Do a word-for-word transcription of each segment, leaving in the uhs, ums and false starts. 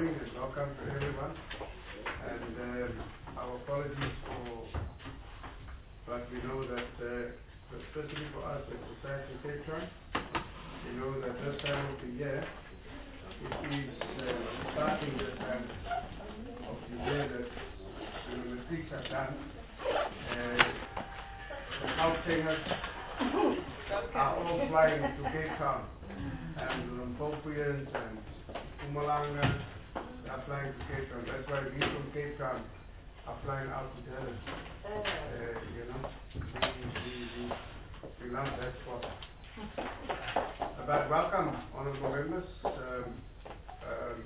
morning and welcome to everyone. And um, our apologies for, but we know that, uh, especially for us at Society Cape Town, we know that this time of the year, it is uh, starting the time of the year that the matrics are done. Uh, the Gautengers are all flying to Cape Town, and Limpopoeans and Mpumalanga are flying to Cape Town. That's why we from Cape Town are flying out to Durban. Uh, you know, we, we, we, we love that spot. But welcome, honourable members. Um, um,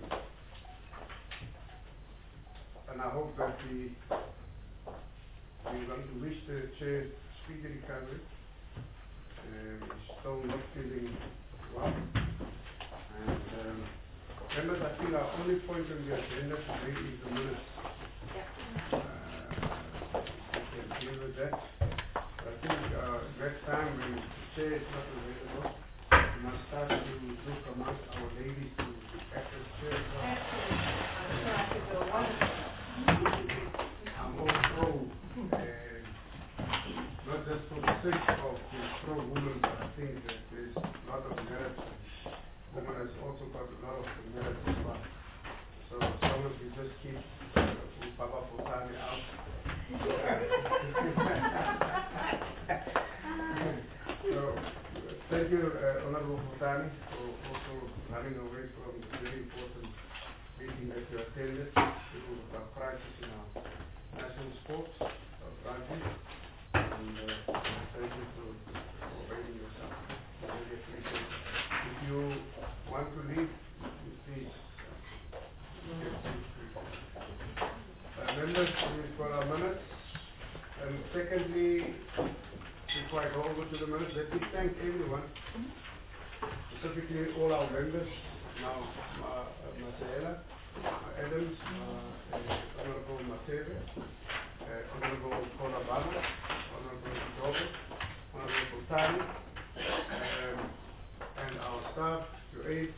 and I hope that we, we want to wish the chair speedy recovery. Uh, he's still not feeling well. And um, members, I think our only point on the agenda today is the minutes. Uh, we can deal with that. I think uh, next time when the chair is not available, we must start to look amongst our ladies to act as chair. I'm all pro, uh, not just for the sake of the pro women, but I think that there's a lot of merit. Women has also got a lot of merit as well. So as long as we just keep uh, Baba Futani out. So thank you, uh, Honorable Futani, for also running away from the very important meeting that you attended to the crisis in our national sports, our branches. And uh, thank you for, for obeying yourself. I really appreciate it. If you want to leave, please. Uh, members, we've got our minutes. And secondly, before I go over to the minutes, let me thank everyone, specifically all our members, now uh, Marcela, uh, Adams, uh, uh, Honorable Mateve, uh, Honorable Kolabana, Honorable Jobe, Honorable Tani, um, and our staff, your aide,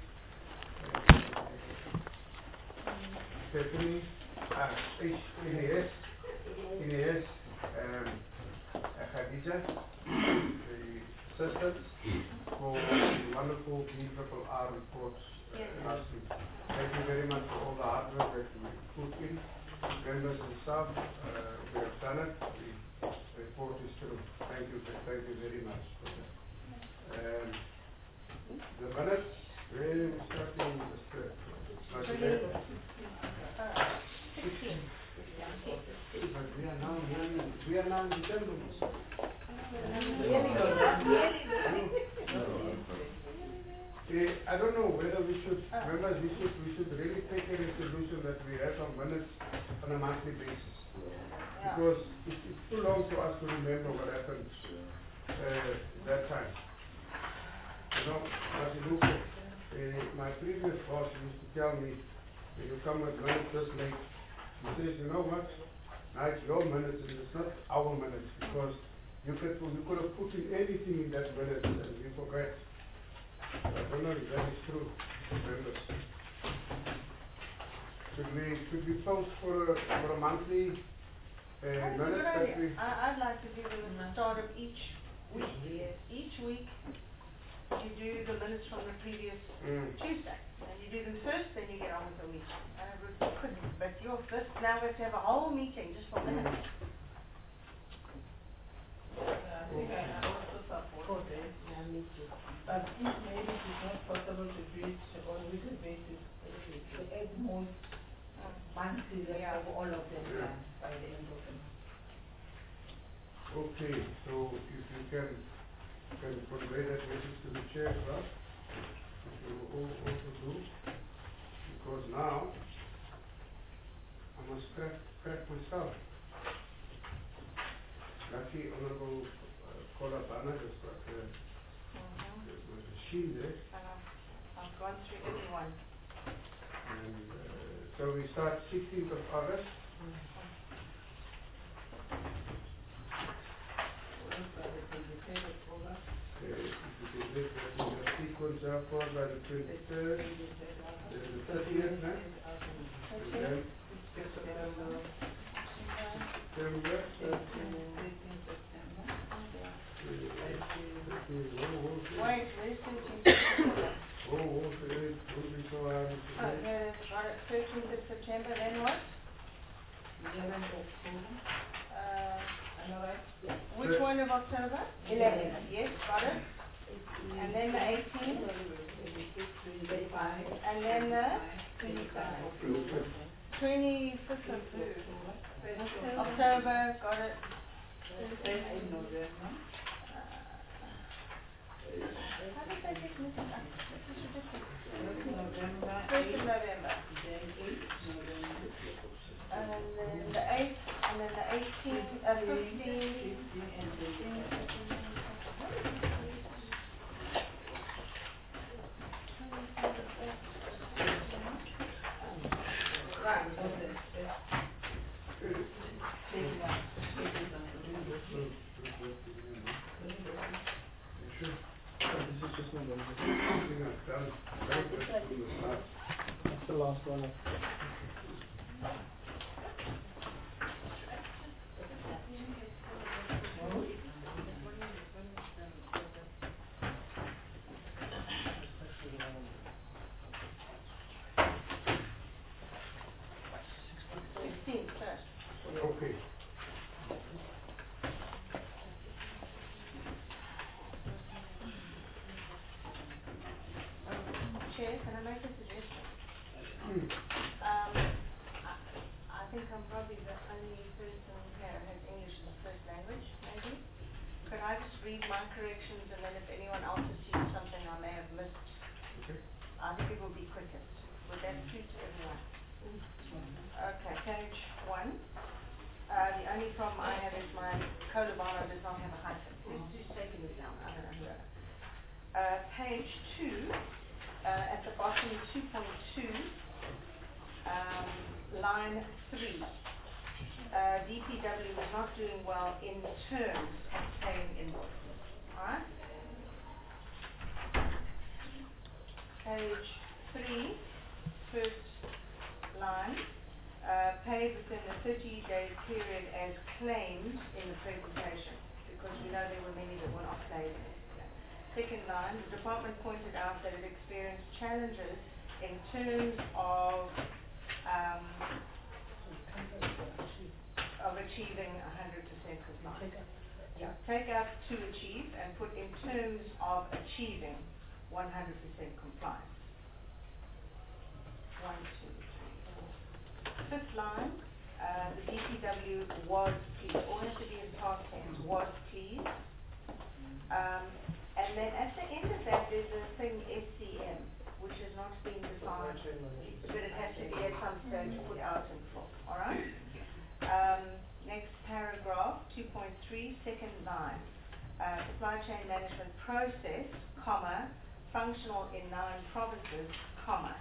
Stephanie, uh, Ines, Ines, um, Khadija, the assistants, for the wonderful B R R report uh, last week. Thank you very much for all the hard work that you put in. Members and staff, uh, we have done it. The report is through. Thank you, thank you very much for that. Um, the minutes, where we starting the script? But we are now young, we are now in December. Uh, I don't know whether we should, members, we should, we should really take a resolution that we have our minutes on a monthly basis. Because it, it's too long for us to remember what happened uh, that time. You know, as you look at, uh, my previous boss used to tell me, when you come with minutes this late, he says, you know what, now it's your minutes and it's not our minutes, because you could, you could have put in anything in that minute and we forget. I don't know if that is true, members. Should we, should we post for a, for a monthly uh, minutes that we... I, I'd like to do it at the start of each week. Yes. Each week you do the minutes from the previous mm. Tuesday. And you do them first, then you get on with the week. And it was good, but you're first, now we have to have a whole meeting just for minutes. Mm. Yeah, I think I also support it. Yeah, me too. But if maybe it is not possible to do it on a weekly basis, to add more monthly yeah. of all of them yeah. done by the end of them. Okay, so if you can, can convey that message to the chair as well, which we will also do, because now I must crack, crack myself. Lucky Honorable uh, Kolabana just got the, mm-hmm. the, the machine there. Uh, I've gone through everyone. And uh, so we start sixteenth of August. Mm-hmm. Uh, if you can get that in the sequence, uh, followed by the twenty-third, then the thirtieth, right? got it. Thirteenth of September, then what? Eleventh October, Uh, am I right? Yeah. which Thir- one of October? Eleven. Yes, got it. And then the eighteenth, Twenty-five. and then the Twenty-five. twenty-fifth of October. October, got it. First in November. How did they get mixed up? This is ridiculous. First November, First of eighth, November, then eighth November. and then the eighth, and then the eighteenth, uh, fifteenth. Fifteen and twenty-five. Right. Okay. Take one. Take this one. Sure. This is just November. Yeah, done. Very good from the start. That's the last one. Sixteenth first. Okay. Chair, can I make a suggestion? Hmm. Um, I, I think I'm probably the only person here who has English as a first language, maybe. Could I just read my corrections, and then if anyone else has seen something I may have missed, Okay. I think it will be quickest. Would that suit everyone? Okay, page one. Uh, the only problem I have is my Colabano does not have a hyphen. Who's, who's taking this down? I don't know who. Uh, page two, uh, at the bottom, two point two, um, line three. Uh, D P W is not doing well in terms of paying invoices. Alright? Page three, first line, uh, paid within the thirty day period as claimed in the presentation, because we know there were many that were not paid. Second line, the department pointed out that it experienced challenges in terms of um, of achieving one hundred percent compliance. Yeah, take out to achieve and put in terms of achieving one hundred percent compliance. One, two, three, four. Fifth line, uh, the D P W was pleased, all has to be in past tense, was pleased. Um, and then at the end of that, there's a thing S C M, which has not been defined, but it has to be at some stage put out in full, alright? Um, next paragraph, two point three, second line, uh, supply chain management process, comma, functional in nine provinces, comma.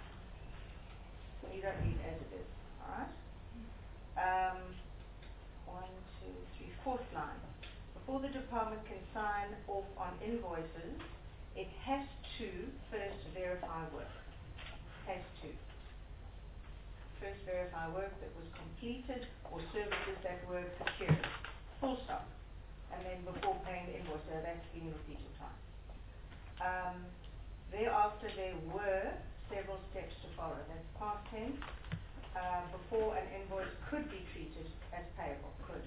You don't need as it is, alright? Um, one, two, three, fourth line. Before the department can sign off on invoices, it has to first verify work. Has to. First verify work that was completed or services that were procured. Full stop. And then before paying the invoice, so that's been repeated twice. Um, thereafter, there were several steps to follow. That's past tense. Uh, before an invoice could be treated as payable. Could.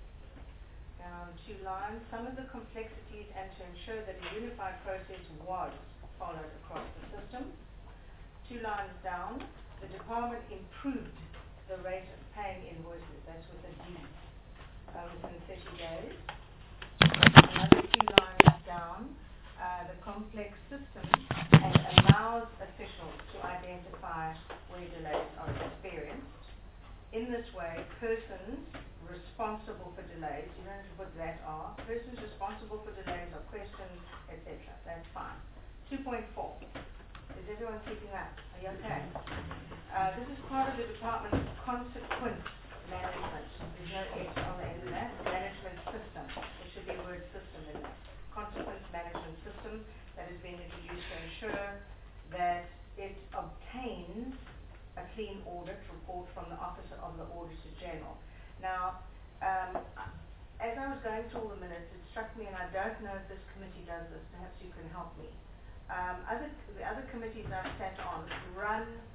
Down two lines, some of the complexities and to ensure that a unified process was followed across the system. Two lines down, the department improved the rate of paying invoices, that's with a D, uh, within thirty days. Another two lines down, uh, the complex system and allows officials to identify where delays are experienced. In this way, persons responsible for delays, you don't have to put that are, persons responsible for delays are questioned, et cetera. That's fine. two point four. Is everyone keeping that? Are you okay? Uh, this is part of the department's consequence management. There's no S on the end of that. Management system. There should be a word system in there. Consequence management system that has been introduced to ensure that it obtains a clean audit report from the Office of the Auditor General. Now, um, as I was going through all the minutes, it struck me, and I don't know if this committee does this, perhaps you can help me. Um, other, the other committees I've sat on run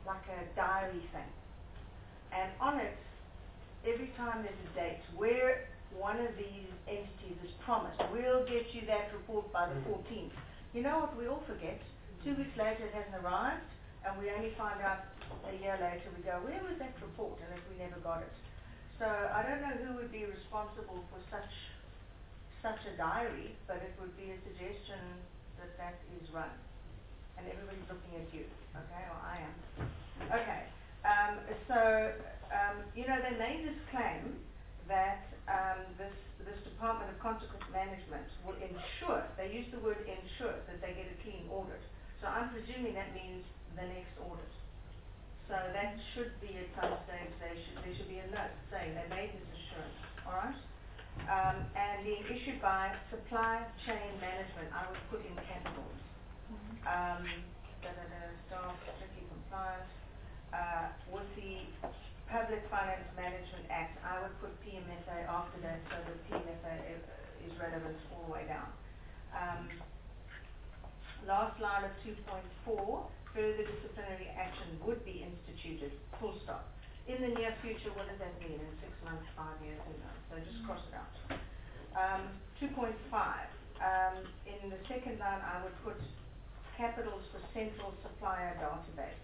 like a diary thing. And on it, every time there's a date where one of these entities is promised, we'll get you that report by the fourteenth. You know what we all forget? Two weeks later it hasn't arrived, and we only find out a year later, we go, where was that report? And if we never got it. So I don't know who would be responsible for such such a diary, but it would be a suggestion that that is run. And everybody's looking at you, okay, or I am. Okay, um, so, um, you know, they made this claim that um, this, this Department of Consequence Management will ensure, they use the word ensure, that they get a clean audit. So I'm presuming that means the next audit. So that should be at some stage, they should, there should be a note saying they made this assurance, all right? Um, and being issued by Supply Chain Management, I would put in capitals. Um, da da da, staff strictly compliant. Uh, with the Public Finance Management Act, I would put P M F A after that so that P M F A is relevant all the way down. Um, last line of two point four, further disciplinary action would be instituted, full stop. In the near future, what does that mean? In six months, five years, who knows? So just cross it out. Um, two point five, um, in the second line, I would put capitals for Central Supplier Database.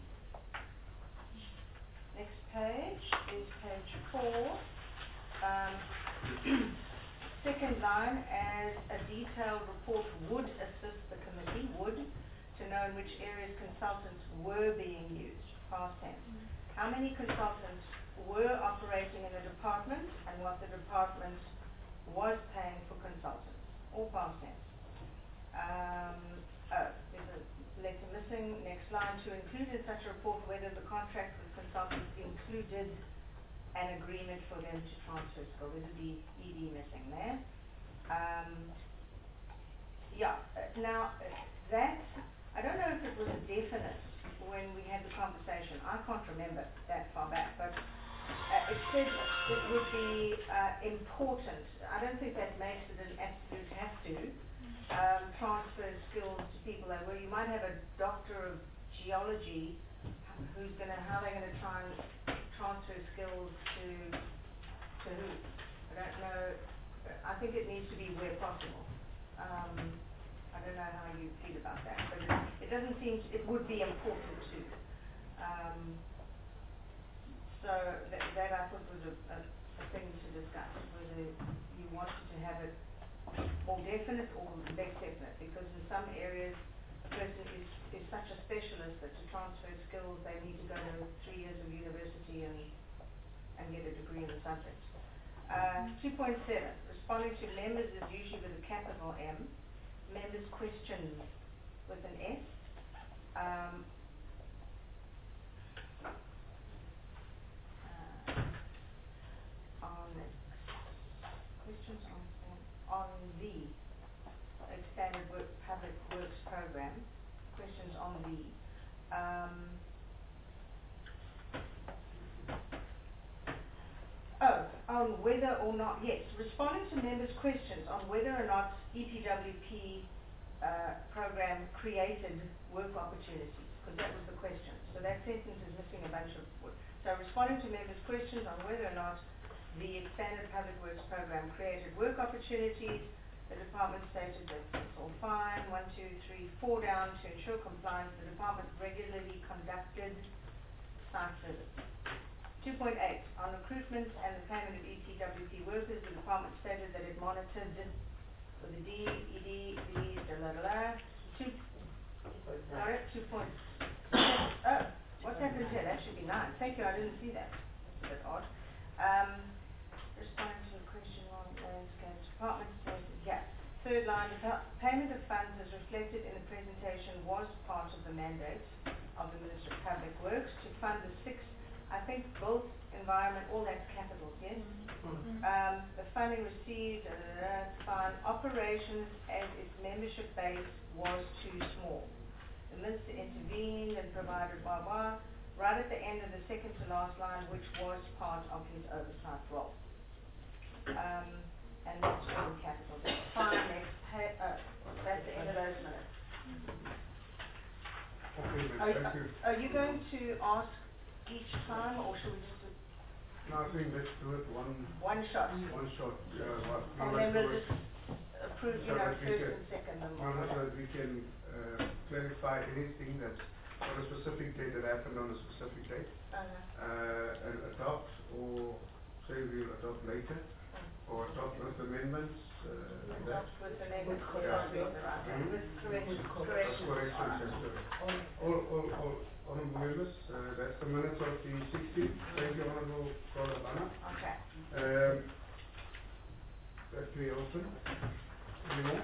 Next page is page four. Um, second line, as a detailed report would assist the committee, would, to know in which areas consultants were being used, past tense. How many consultants were operating in the department and what the department was paying for consultants, all past tense. Um, oh, there's a letter missing. Next line, to include in such a report whether the contract with consultants included an agreement for them to transfer skill. There's a D, E D missing there. Um, yeah, uh, now uh, that, I don't know if it was a definite when we had the conversation. I can't remember that far back, but uh, it said it would be uh, important. I don't think that makes it an absolute have to um, transfer skills to people that where you might have a doctor of geology who's going to, how they're going to try and transfer skills to to who? I don't know. I think it needs to be where possible. Um, I don't know how you feel about that, but it, it doesn't seem to, it would be important too. Um, so that, that I thought was a, a, a thing to discuss, whether you wanted to have it more definite or less definite, because in some areas a person is, is such a specialist that to transfer skills they need to go to three years of university and, and get a degree in the subject. Uh, two point seven, responding to members is usually with a capital M. Members' questions with an S. Um, uh, on questions on on the expanded work, public works program. Questions on the. Um, oh, on whether or not, yes, responding to members' questions on whether or not E P W P Uh, program created work opportunities, because that was the question. So that sentence is missing a bunch of words. So responding to members' questions on whether or not the expanded public works program created work opportunities, the department stated that it's all fine. One, two, three, four down, to ensure compliance, the department regularly conducted site visits. two point eight, on recruitment and the payment of E P W P workers, the department stated that it monitored with the D, E D, D, da la la la, two, sorry, two point, oh, what's happened here? That should be nine. Thank you, I didn't see that. That's a bit odd. Um, responding to the question on landscape department stated, yeah. Third line, the payment of funds as reflected in the presentation was part of the mandate of the Minister of Public Works to fund the six, I think both environment, all that's capitals, yes? Mm-hmm. Um, the funding received, uh, that's fine. Operations as its membership base was too small. The Minister intervened and provided blah blah, right at the end of the second to last line, which was part of his oversight role. Um, and that's all in capitals. Fine, next, pay, uh, that's the end of those minutes. Okay, then, Are, thank you. are you going to ask each time, or should we just do No, I think let's do it one, one shot? one shot, yeah, one. And then we'll just approve, you So know, that we first can- and second and No, no, so whatever. that we can, uh, clarify anything that's on a specific date that happened on a specific date, Uh-huh. uh, and adopt, or say we'll adopt later, or adopt with amendments, uh, and that. Adopt with the amendments, With yeah, corrections. with corrections, With corrections. That's corrections, yes, sir. All, all, all, honorable members, uh, that's the minutes of the sixteenth. Thank you, honorable Kolabana. Okay. Um, that we open. Any more?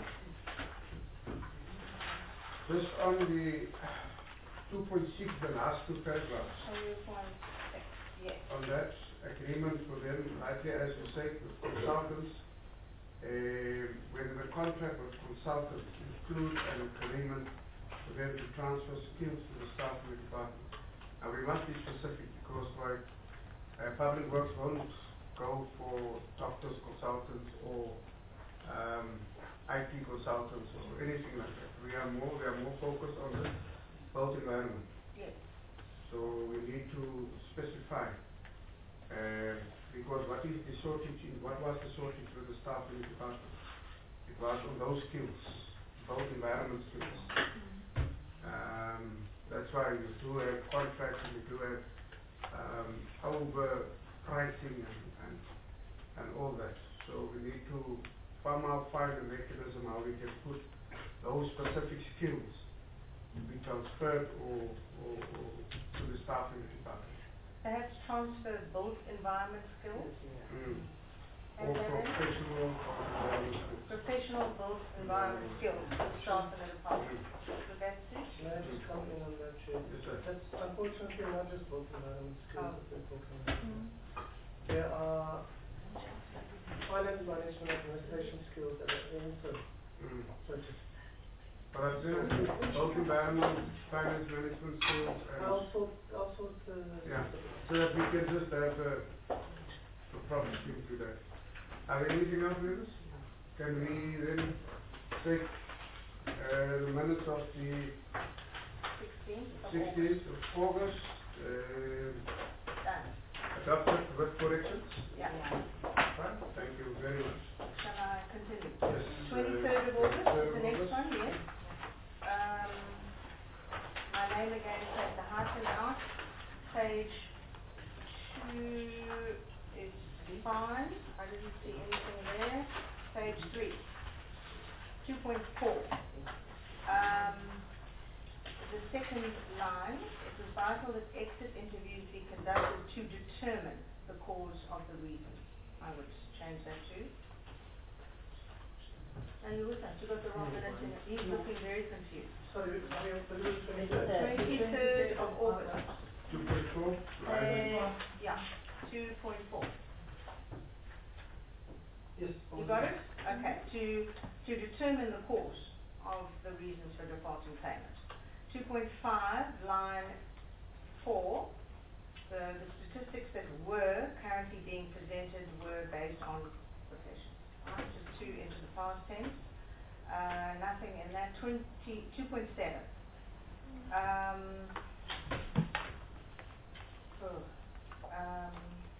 Just on the two point six, the last two paragraphs, Two point six, yes. on that agreement for them, likely as you say, with consultants, uh, whether the contract with consultants include an agreement for them to transfer skills to the staff in the department. And we must be specific because like uh, public works won't go for doctors, consultants, or um, I T consultants or anything like that. We are more, we are more focused on the built environment. Yes. So we need to specify, uh, because what is the shortage in, what was the shortage with the staff in the department? It was on those skills, both environment skills. Um, that's why we do have contracts and we do have um, overpricing and, and, and all that. So we need to somehow find a mechanism how we can put those specific skills to be transferred or, or, or to the staff in the department. Perhaps transfer both environment skills Mm. and Or then professional environment skills. professional both environment skills to staff in the department. Would that suit? May I just come in on that, Chair? Yes, sir. That's unfortunately not just both environment skills Oh. that we're talking about. There are finance management administration skills that are also Mm. such as But I think both environment, finance management skills and, also, also the. yeah, so that we can just have a, a proper thing to that. Are there anything else with us? Can we then take, uh, the minutes of the Sixteenth of August. sixteenth of August, uh, Done. adopted with corrections? Yeah. Fine, thank you very much. Shall I continue? Yes. Twenty-third of August is the next August. one, yes. Um, my name again is at the hyphen out. Page two is fine. I didn't see anything there. Page three. Two point four. Um, the second line, it was vital that exit interviews be conducted to determine the cause of the reason. I would change that to. And you with us, you got the wrong minutes in it. He's looking very confused. Sorry, sorry, I'm a little twenty-third. Twenty-third of August. Two point four, Uh, yeah, two point four. Yes. You got it? Okay, to, to determine the cause of the reasons for defaulting payment. Two point five, line four, the, the statistics that were currently being presented were based on profession. Right, just two into the past tense. Uh, nothing in that. Twenty, two point seven. Um, oh, um,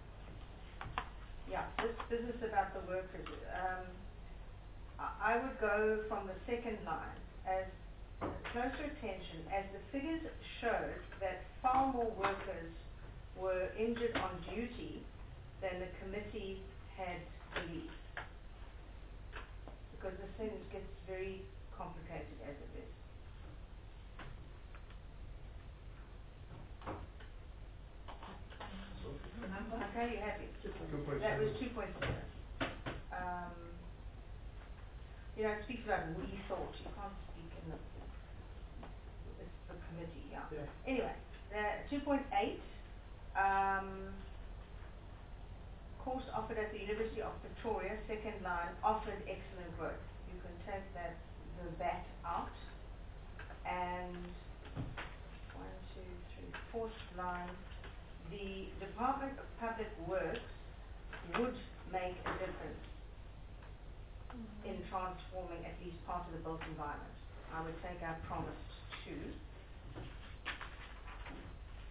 yeah, this, this is about the workers. Um, I, I would go from the second line as closer attention as the figures showed that far more workers were injured on duty than the committee had believed. Because the sentence gets very complicated as it is. Okay, you happy? two point seven. That was two point seven. Um, you know, it speaks about we thought, you can't speak in the, it's the committee, yeah. Yeah. Anyway, the two point eight, um, course offered at the University of Pretoria, second line, offered excellent growth. You can take that, the that out. And one, two, three, fourth line, the Department of Public Works would make a difference in transforming at least part of the built environment. I would take our promised to.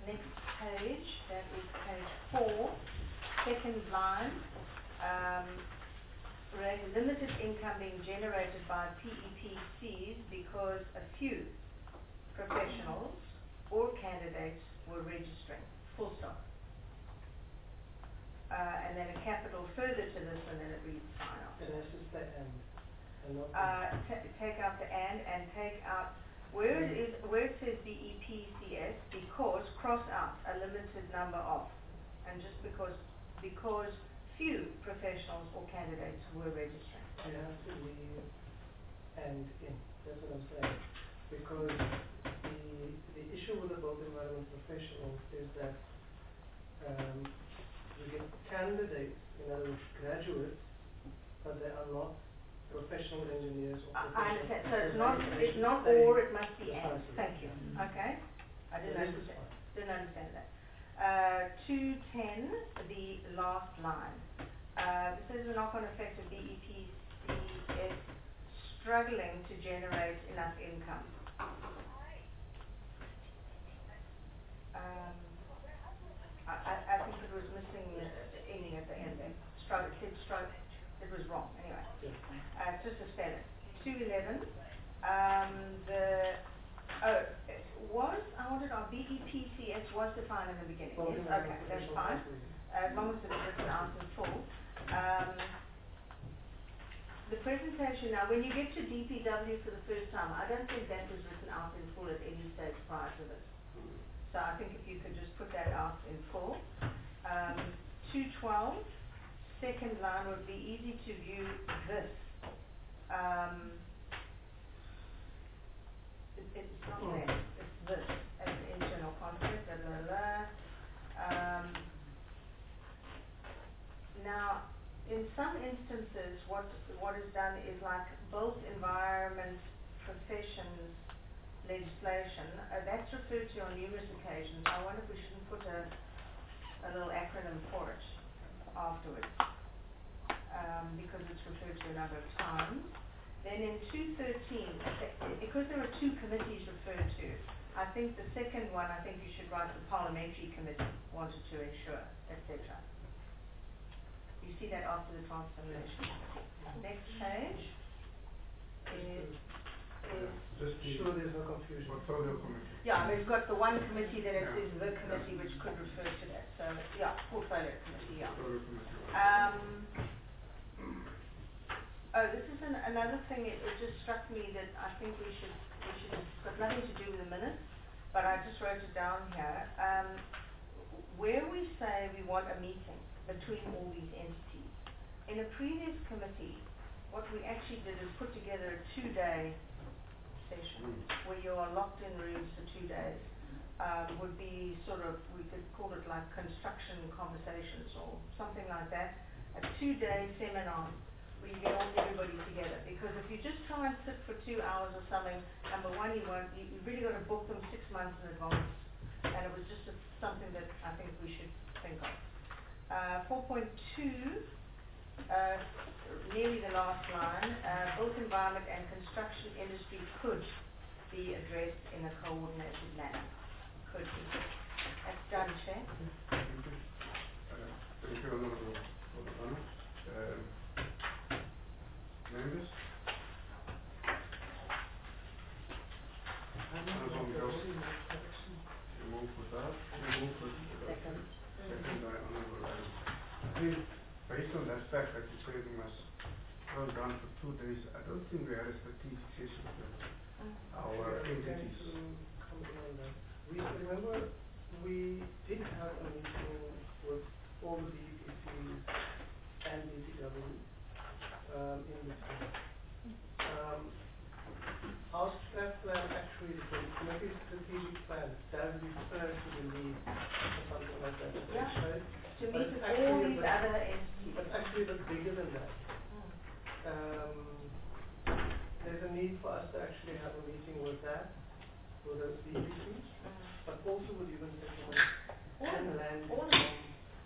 next page, that is page four, second line, um, re- limited income being generated by P E P Cs because a few professionals or candidates were registering, full stop. Uh, and then a capital further to this, and then it reads sign off. And this is the end, and not the. Uh, ta- take out the and, and take out, where it is, where it says B E P C S, because, cross out a limited number of, and just because, because few professionals or candidates were registering. You have to leave and in, that's what I'm saying, because the, the issue with the built environment professionals is that, um, we get candidates, in other words, graduates, but they are not professional engineers or I, I professional. understand, so it's not, they it's should not say or, it must be and, precisely. thank you, okay? I didn't So this is understand, fine. didn't understand that. Uh, two ten, the last line. Uh, it says the knock-on effect of B E P C is struggling to generate enough income. Um, I, I, I think it was missing uh, the ending at the end there. Struggle, it said struggle, it was wrong, anyway. Yeah. Uh, it's just a spelling. two eleven, um, the, oh, it was, I wanted our B E P C S was defined in the beginning, Built yes, environment okay, that's professional fine. companies. As long as it's written out in full. Um, the presentation now, when you get to D P W for the first time, I don't think that was written out in full at any stage prior to this. So I think if you could just put that out in full. Um, two twelve, second line would be easy to view this. Um, it, it's not Oh. there, it's this, as an internal concept, blah, blah, blah. Um, now, in some instances, what, what is done is like both environment professions legislation, uh, that's referred to on numerous occasions. I wonder if we shouldn't put a, a little acronym for it afterwards, um, because it's referred to a number of times. Then in two thirteen, because there are two committees referred to, I think the second one, I think you should write the parliamentary committee wanted to ensure, et cetera. You see that after the transformation. Next page is, is Just the Sure, there's no confusion. portfolio committee. yeah, we've got the one committee that it Yeah. says the committee, which could refer to that, so, yeah, portfolio committee, yeah. Portfolio committee. Um, oh, this is an, another thing, it, it just struck me that I think we should, we should, it's got nothing to do with the minutes, but I just wrote it down here. Um, where we say we want a meeting between all these entities, in a previous committee, what we actually did is put together a two-day session where you are locked in rooms for two days. Um, would be sort of, we could call it like construction conversations or something like that. A two-day seminar where you get all everybody together. Because if you just try and sit for two hours or something, number one, you won't, you, you've really got to book them six months in advance. And it was just a, something that I think we should think of. Uh, four point two, uh, nearly the last line, uh, built environment and construction industry could be addressed in a coordinated manner. Could be. That's done, Chair. Thank you. Uh, Thank you, Honorable Honorable. Um, Members? Honorable Miguel. You move for that, you move for the Second. second by Honorable Adams. I think based on that fact that you say we must run down for two days, I don't think we had a strategic session with our entities. To come in on that. We, remember, we did have a meeting with all the B E P Cs and D P W, um, in between. Um, our strat plan actually, the committee's strategic plan does refer to the need for something like that, Yeah. right? To But meet it's with actually all a these bit- other entities. But actually a bit bigger than that. Mm. Um, there's a need for us to actually have a meeting with that, with those B E Ps, Mm. but also with human settlements All of and them, land. all of them. um, I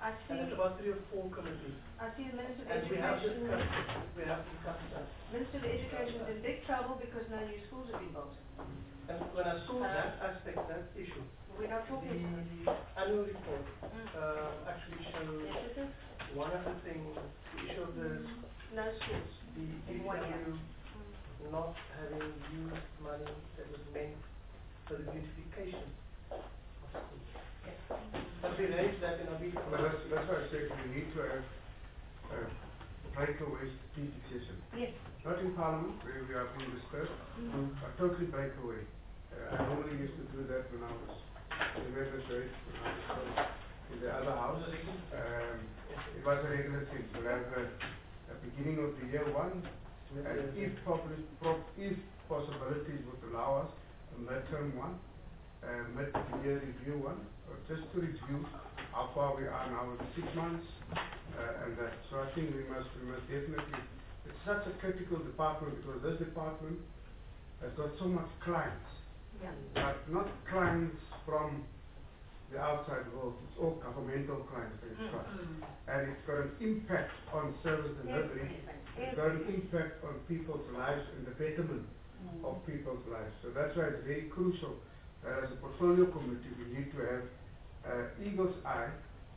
I see, And it's about three or four committees. I see the Minister of And we have Education, discussed, we have discussed that. Minister of Education is in big trouble because no new schools have been built. And when I saw Uh, that aspect, that issue, We're not talking to them. the annual report, Mm. uh, actually shows Yes, it is. one of the things, the issue of the, No schools. the In one year. D P W Mm. not having used money that was meant for the beautification of schools. Yes. But we raised that in our meeting. Well, that's, that's why I said we need to have a breakaway strategic session. Yes. Not in Parliament, where we are being discussed, Mm. but totally breakaway. Uh, I normally used to do that when I was in member state, when I was uh, in the other house. Um, it was a regular thing. We'll have a, a beginning of the year one, and if probably, pro if possibilities would allow us, a midterm one, uh, mid-year review one, or just to review how far we are now in six months, uh, and that. So I think we must, we must definitely, it's such a critical department because this department has got so much clients, Yeah. but not clients from the outside world, it's all governmental clients that it's got. And it's got an impact on service delivery, it's got an impact on people's lives and the betterment of people's lives. So that's why it's very crucial that as a portfolio committee we need to have uh, eagle's eye,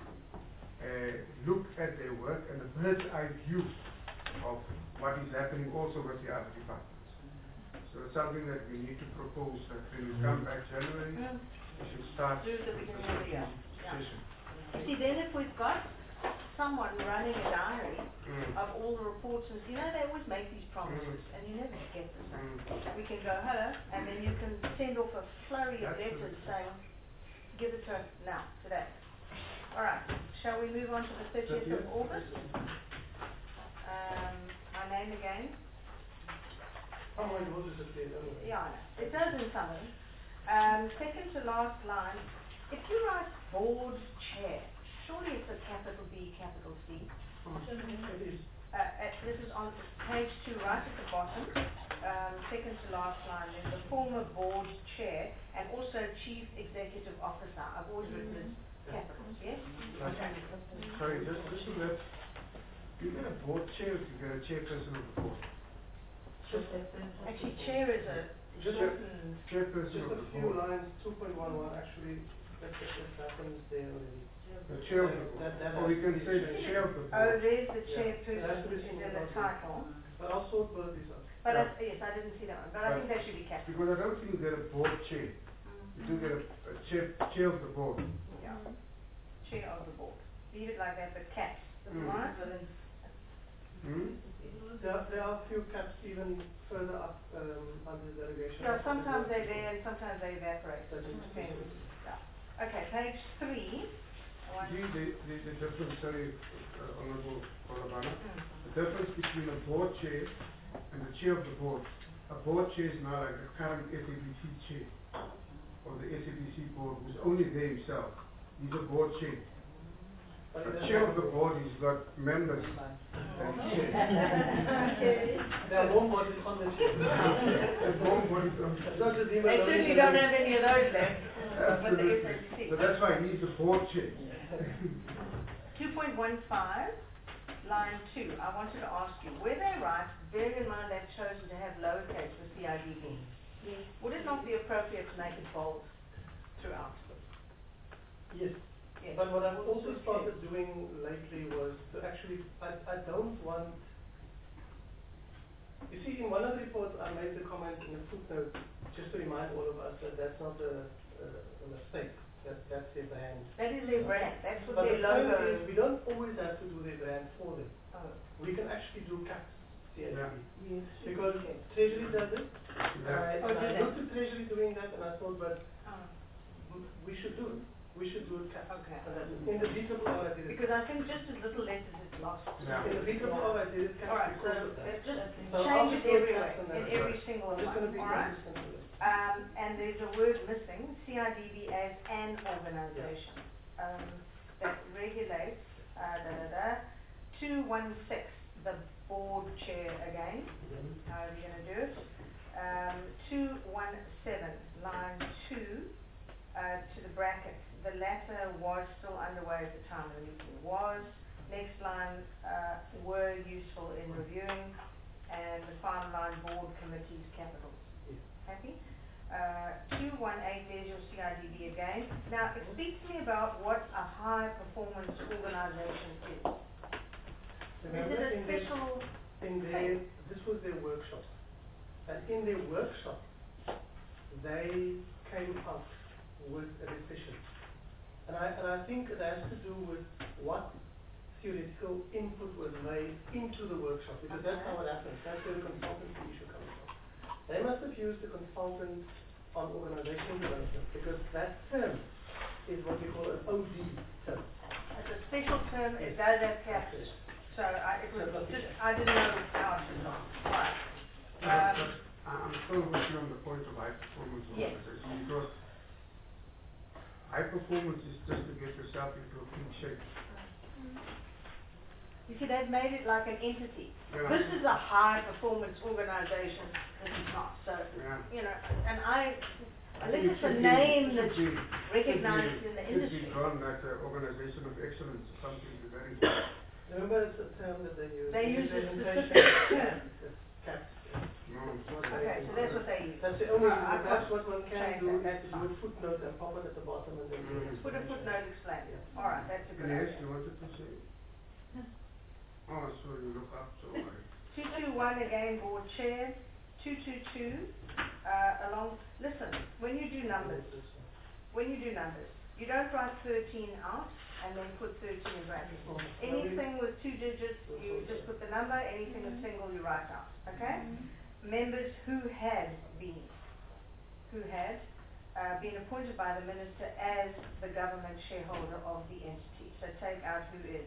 uh, look at their work and a bird's eye view of what is happening also with the other departments. So it's something that we need to propose that when we come back January, Mm. we should start Do the beginning of the year. Yeah. session. You see, then if we've got someone running a diary Mm. of all the reports, and you know, they always make these promises, and you never get this. Mm. We can go, hello, and then you can send off a flurry of Absolutely. letters saying, give it to us now, today. All right, shall we move on to the thirtieth of August? Um, my name again. Oh, my God, is it there? Oh. Yeah, I know. It does in some of them. Um, second to last line, if you write board chair, surely it's a capital B, capital C. It is. Uh, uh, this is on page two, right at the bottom, um, second to last line, there's the former board chair and also chief executive officer. I've always written this capitals, yes? Okay. Sorry, just, just to let, you get a board chair, if you get a chairperson of the board. Actually, chair is a Just a- shortened, Chairperson Just of a the few board. lines, two point one one, actually, that, that, that happens there already. The chair of the board. That- that Or we has can to be say the changed. chair of the oh, board. there's the Yeah. It has to chairperson be is in singled the out. title. But I'll sort both these out. But Yeah. I, yes, I didn't see that one, but I But- think they should be capital. Because I don't think you get a board chair. You do get a, a chair, chair of the board. Yeah. Chair of the board. Leave it like that, but caps, Mm. right? Hmm? There, are- there are a few caps even further up, um, under the delegation. Yeah, sometimes they're there and sometimes they evaporate. That is Depends. true. Yeah. Okay, page three. One. See the, the, the difference, sorry, uh, Honorable Kolabana, Mm. the difference between a board chair and the chair of the board. A board chair is now like a current S A B C chair, or the S A B C board, who's only there himself. He's a board chair. But The it chair of doesn't- the board, he's got members and chair. Okay. There are more bodies on the chair. There's more bodies on It's not just him They alone. certainly don't have any of those left, but the S A Absolutely. B C. So that's why he's the board chair. Two point one five, line two, I wanted to ask you, where they write, bear in mind they've chosen to have lowercase with C I D B. Would it not be appropriate to make it bold throughout? Yes. Yes. But what I've also started doing lately was to actually, I, I don't want, you see, in one of the reports, I made the comment in a footnote, just to remind all of us that that's not a, a, a mistake, that, that's their brand. That is their brand, that's what But their the point logo is, is. we don't always have to do their brand for them. Oh. We can actually do caps, C S Yeah. D. Because Treasury does it, Yeah. I, Oh, and do I they? looked at Treasury doing that, and I thought, but Oh. w- we should do it, we should do it caps. Okay. And that's in the B W O I did it. Because I think just as little letters is lost. Yeah. In the B W O I did it caps Alright, so because of that. let's just So I'll change it just do it everywhere, caps and in that's every right. single I'm just gonna one, be alright? consistent with it. Um, and there's a word missing, C I D B as an organization, um, that regulates, uh, da da da, two one six, the board chair again, how are you gonna do it? Um, two one seven, line two, uh, to the bracket, the latter was still underway at the time of the meeting. Was, next line, uh, were useful in reviewing, and the final line, board committees, capitals. Yes. Happy? Uh, two one eight, there's your C I D B again. Now, it speaks to me about what a high performance organization is. Remember is it a in their- special In their, this was their workshop, and in their workshop, they came up with a decision. And I, and I think it has to do with what theoretical input was made into the workshop, because that's how it happens. That's where the consultancy issue comes from. They must have used the consultant on organizational development, because that term is what we call an O D term. It's a special term, it does have captures. So I, it was just, I didn't know how it was on. Right. But, Um, but I- I'm still with you on the point of high performance Yes. organization, because high performance is just to get yourself into a clean shape. You see, they've made it like an entity. Yeah. This is a high performance organization, this is not. So, Yeah. you know, and I, I unless think it it's a should be- name it that's should be- recognized should be- in the should industry. be drawn like an organization of excellence or something to that effect. Remember, it's a term that they use. They in use a presentation. specific term. It's capped. No, it's not Okay, so that's what they use. That's the only, Uh, I that's can't what one can change do, that, is that's to do a fine. footnote and pop it at the bottom and then. Mm. Put a footnote explaining. Yeah. All right, that's a good Yes, idea. you wanted to say? Oh, so you look up, so I. Two two one again, board chair. Two two two, uh, along, listen, when you do numbers, when you do numbers, you don't write thirteen out and then put thirteen in brackets. Oh, Anything with two digits, you just put the number, anything with single, you write out, okay? Members who had been, who had, uh, been appointed by the minister as the government shareholder of the entity. So take out who is.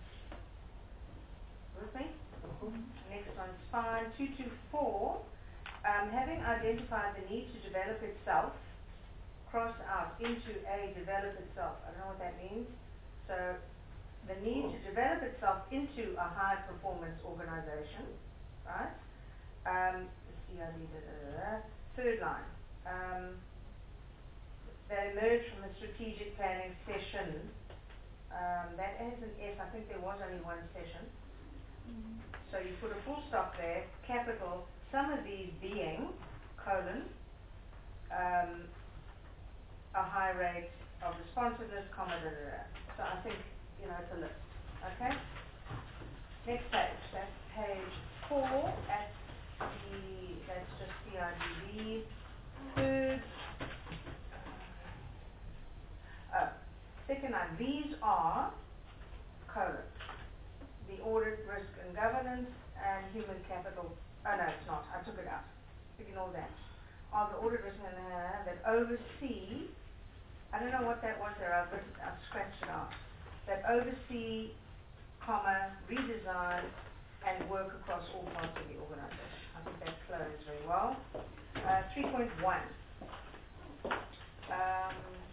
With me? Next one's fine. Two two four, um, having identified the need to develop itself, cross out into a develop itself. I don't know what that means. So the need to develop itself into a high performance organization, right? Um, C I D, da, da, da, da. Third line, um, that emerged from a strategic planning session. Um, that has an S, I think there was only one session. So you put a full stop there, capital, some of these being, colon, um, a high rate of responsiveness, comma, da, da, da. So I think, you know, it's a list, okay? Next page, that's page four, at the, that's just C I D B. Third, uh, second line, these are, colon, the audit, risk and governance, and human capital, oh no, it's not, I took it out, ignore that. Of the audit, risk and, uh, that oversee, I don't know what that was there, I've written, I've scratched it out. That oversee, comma, redesign, and work across all parts of the organization. I think that flows very well. Uh, three point one. Um,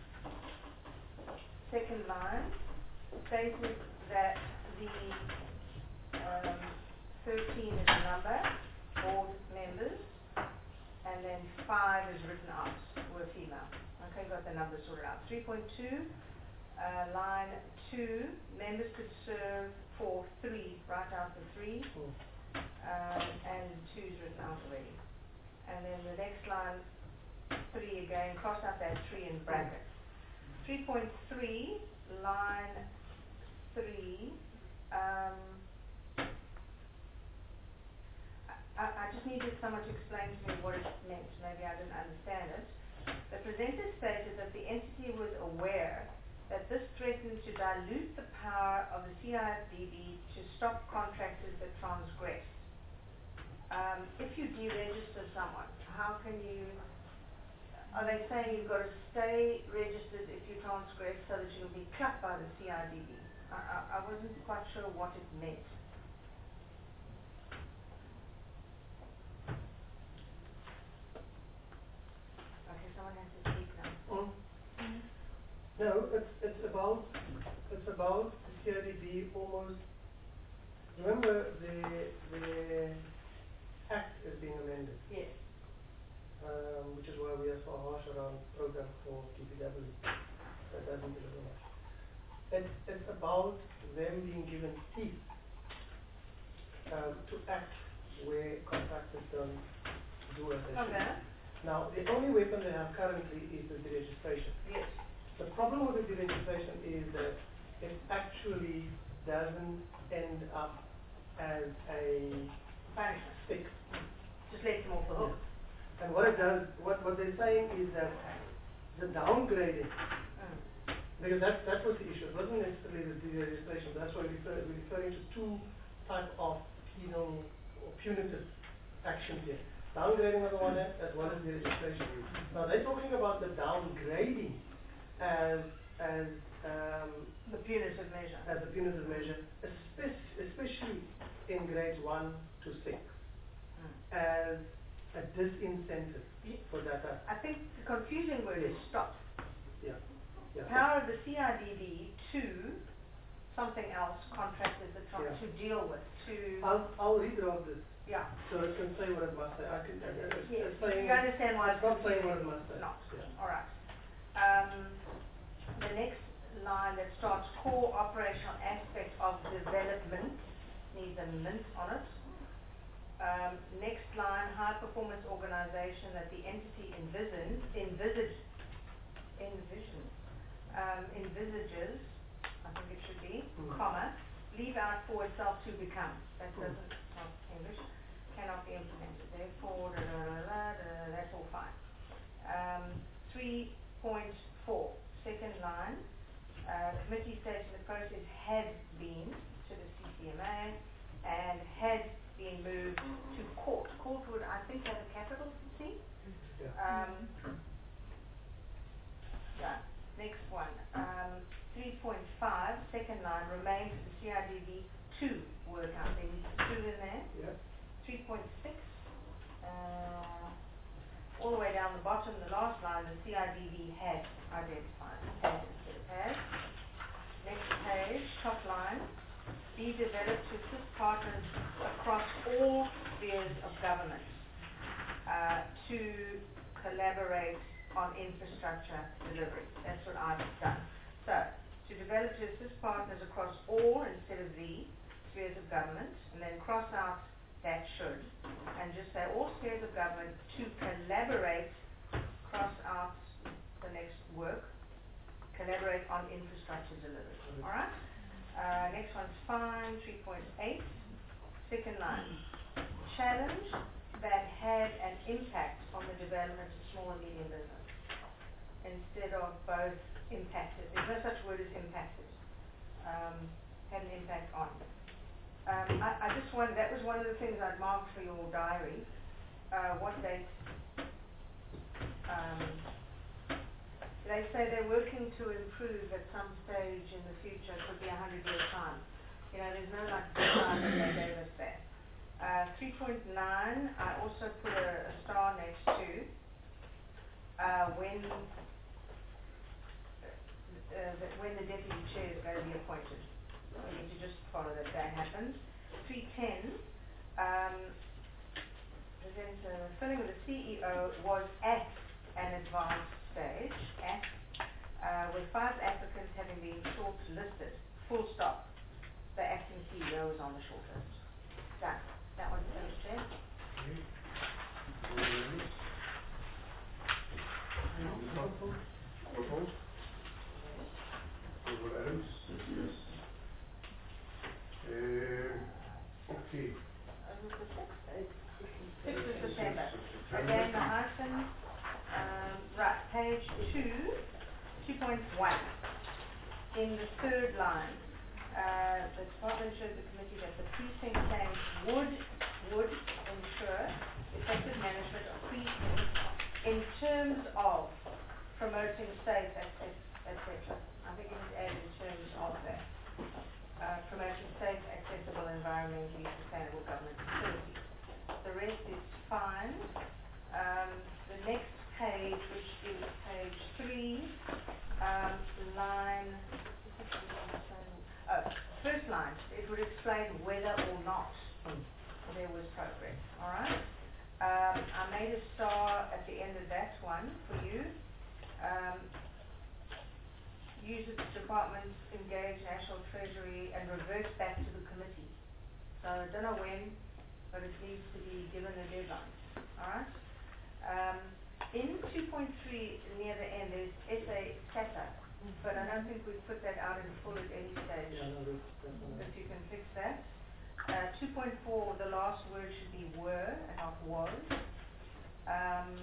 second line, stated that the Um, thirteen is the number, board members, and then five is written out, were female. Okay, got the numbers sorted out. Three point two, uh, line two, members could serve for three, write out the three, um, and two's written out already. And then the next line, three again, cross out that three in brackets. Three point three, line three, um, I, I just needed someone to explain to me what it meant. Maybe I didn't understand it. The presenter stated that the entity was aware that this threatened to dilute the power of the C I D B to stop contractors that transgress. Um, if you deregister someone, how can you, are they saying you've got to stay registered if you transgress so that you'll be cut by the C I D B? I, I, I wasn't quite sure what it meant. Okay, someone has to speak now. Mm. No, it's, it's about, it's about the C I D B almost, remember the, the act is being amended, Yes. um, which is why we are so harsh around program for T P W. that doesn't deliver much. It's, it's about them being given teeth um, to act where contractors don't do as they should. Okay. Now, the only weapon they have currently is the deregistration. Yes. The problem with the deregistration is that it actually doesn't end up as a Punishment. stick. Just let them off the hook. And what it does, what, what they're saying is that the downgrading, Mm. because that, that was the issue, it wasn't necessarily the deregistration, that's why we refer, we're referring to two type of penal or punitive actions here. Downgrading on the one hand, as well as deregistration. Now they're talking about the downgrading as, as, um, The punitive measure. as a punitive measure, especially, especially in grades one to six, Mm. as a disincentive for data. I think the confusing word is stop. Yeah, yeah. Power of the C I D B to something else contractors are trying Yeah. to deal with, to, I'll, I'll redraft this, yeah. so it can say what it must say. I can, uh, it's, Yes, it's saying, you understand why it's it's not saying what it confusing. must say. Not, Yeah. all right. Um, the next line that starts core operational aspect of development needs a mint on it. Um, next line, high performance organization that the entity envisions, envisage, envision, um, envisages, I think it should be, Mm. comma, leave out for itself to become. That Mm. doesn't, not English, cannot be implemented. Therefore, da, da, da, da, da, da, that's all fine. Um, three point four, second line, uh, committee states the process had been to the C C M A and had been moved to court. Court would, I think, have a capital C. Yeah. Um, yeah. Next one, um, three point five, second line, remains for the C I D B to work out. There needs a two in there. Yeah. three point six, uh, all the way down the bottom, the last line, the C I D B had identified, had instead of has. Next page, top line, be developed to assist partners across all spheres of government uh, to collaborate on infrastructure delivery. That's what I've done. So, to develop to assist partners across all instead of the spheres of government, and then cross out that should, and just say all spheres of government to collaborate, cross out the next work, collaborate on infrastructure delivery. Okay. Alright? Uh, next one's fine, three point eight, second line. Challenge that had an impact on the development of small and medium business instead of both impacted. There's no such word as impacted. Um, had an impact on. Um, I, I just wanted, that was one of the things I'd marked for your diary. Uh, what date? Um, they say they're working to improve at some stage in the future, could be a hundred years time. You know, there's no like deadline that they gave us there. Uh, three point nine, I also put a, a star next to, uh, when, uh, the, when the deputy chair is going to be appointed. We need to just follow that that happens. three ten, um, present, uh, filling with the C E O was at an advanced stage, at, uh, with five applicants having been shortlisted, full stop. The acting C E O is on the shortlist. Done. That one's finished there. Okay. Proposed? Proposed? Proposed Adams? Yes. Uh, okay. Uh, was the sixth? Uh, Sixth of September. September. Again, the hyphen, um, right, page two, two point one. In the third line, uh, the department assured the committee that the precinct plans would, would ensure effective management of precincts in terms of promoting safe, et cetera. I think it is added in terms of that. Uh, promoting safe, accessible, environmentally sustainable government facilities. The rest is fine. Um, the next page, which is page three, um, line, oh, first line, it would explain whether or not there was progress, alright? Um, I made a star at the end of that one for you. Um, uses departments, engage National Treasury, and reverts back to the committee. So I don't know when, but it needs to be given a deadline, alright? Um, in two point three, near the end, there's S A SATA, but I don't think we've put that out in full at any stage. Yeah, no, that's, that's all If right. you can fix that. Uh, two point four, the last word should be were and not was. Um,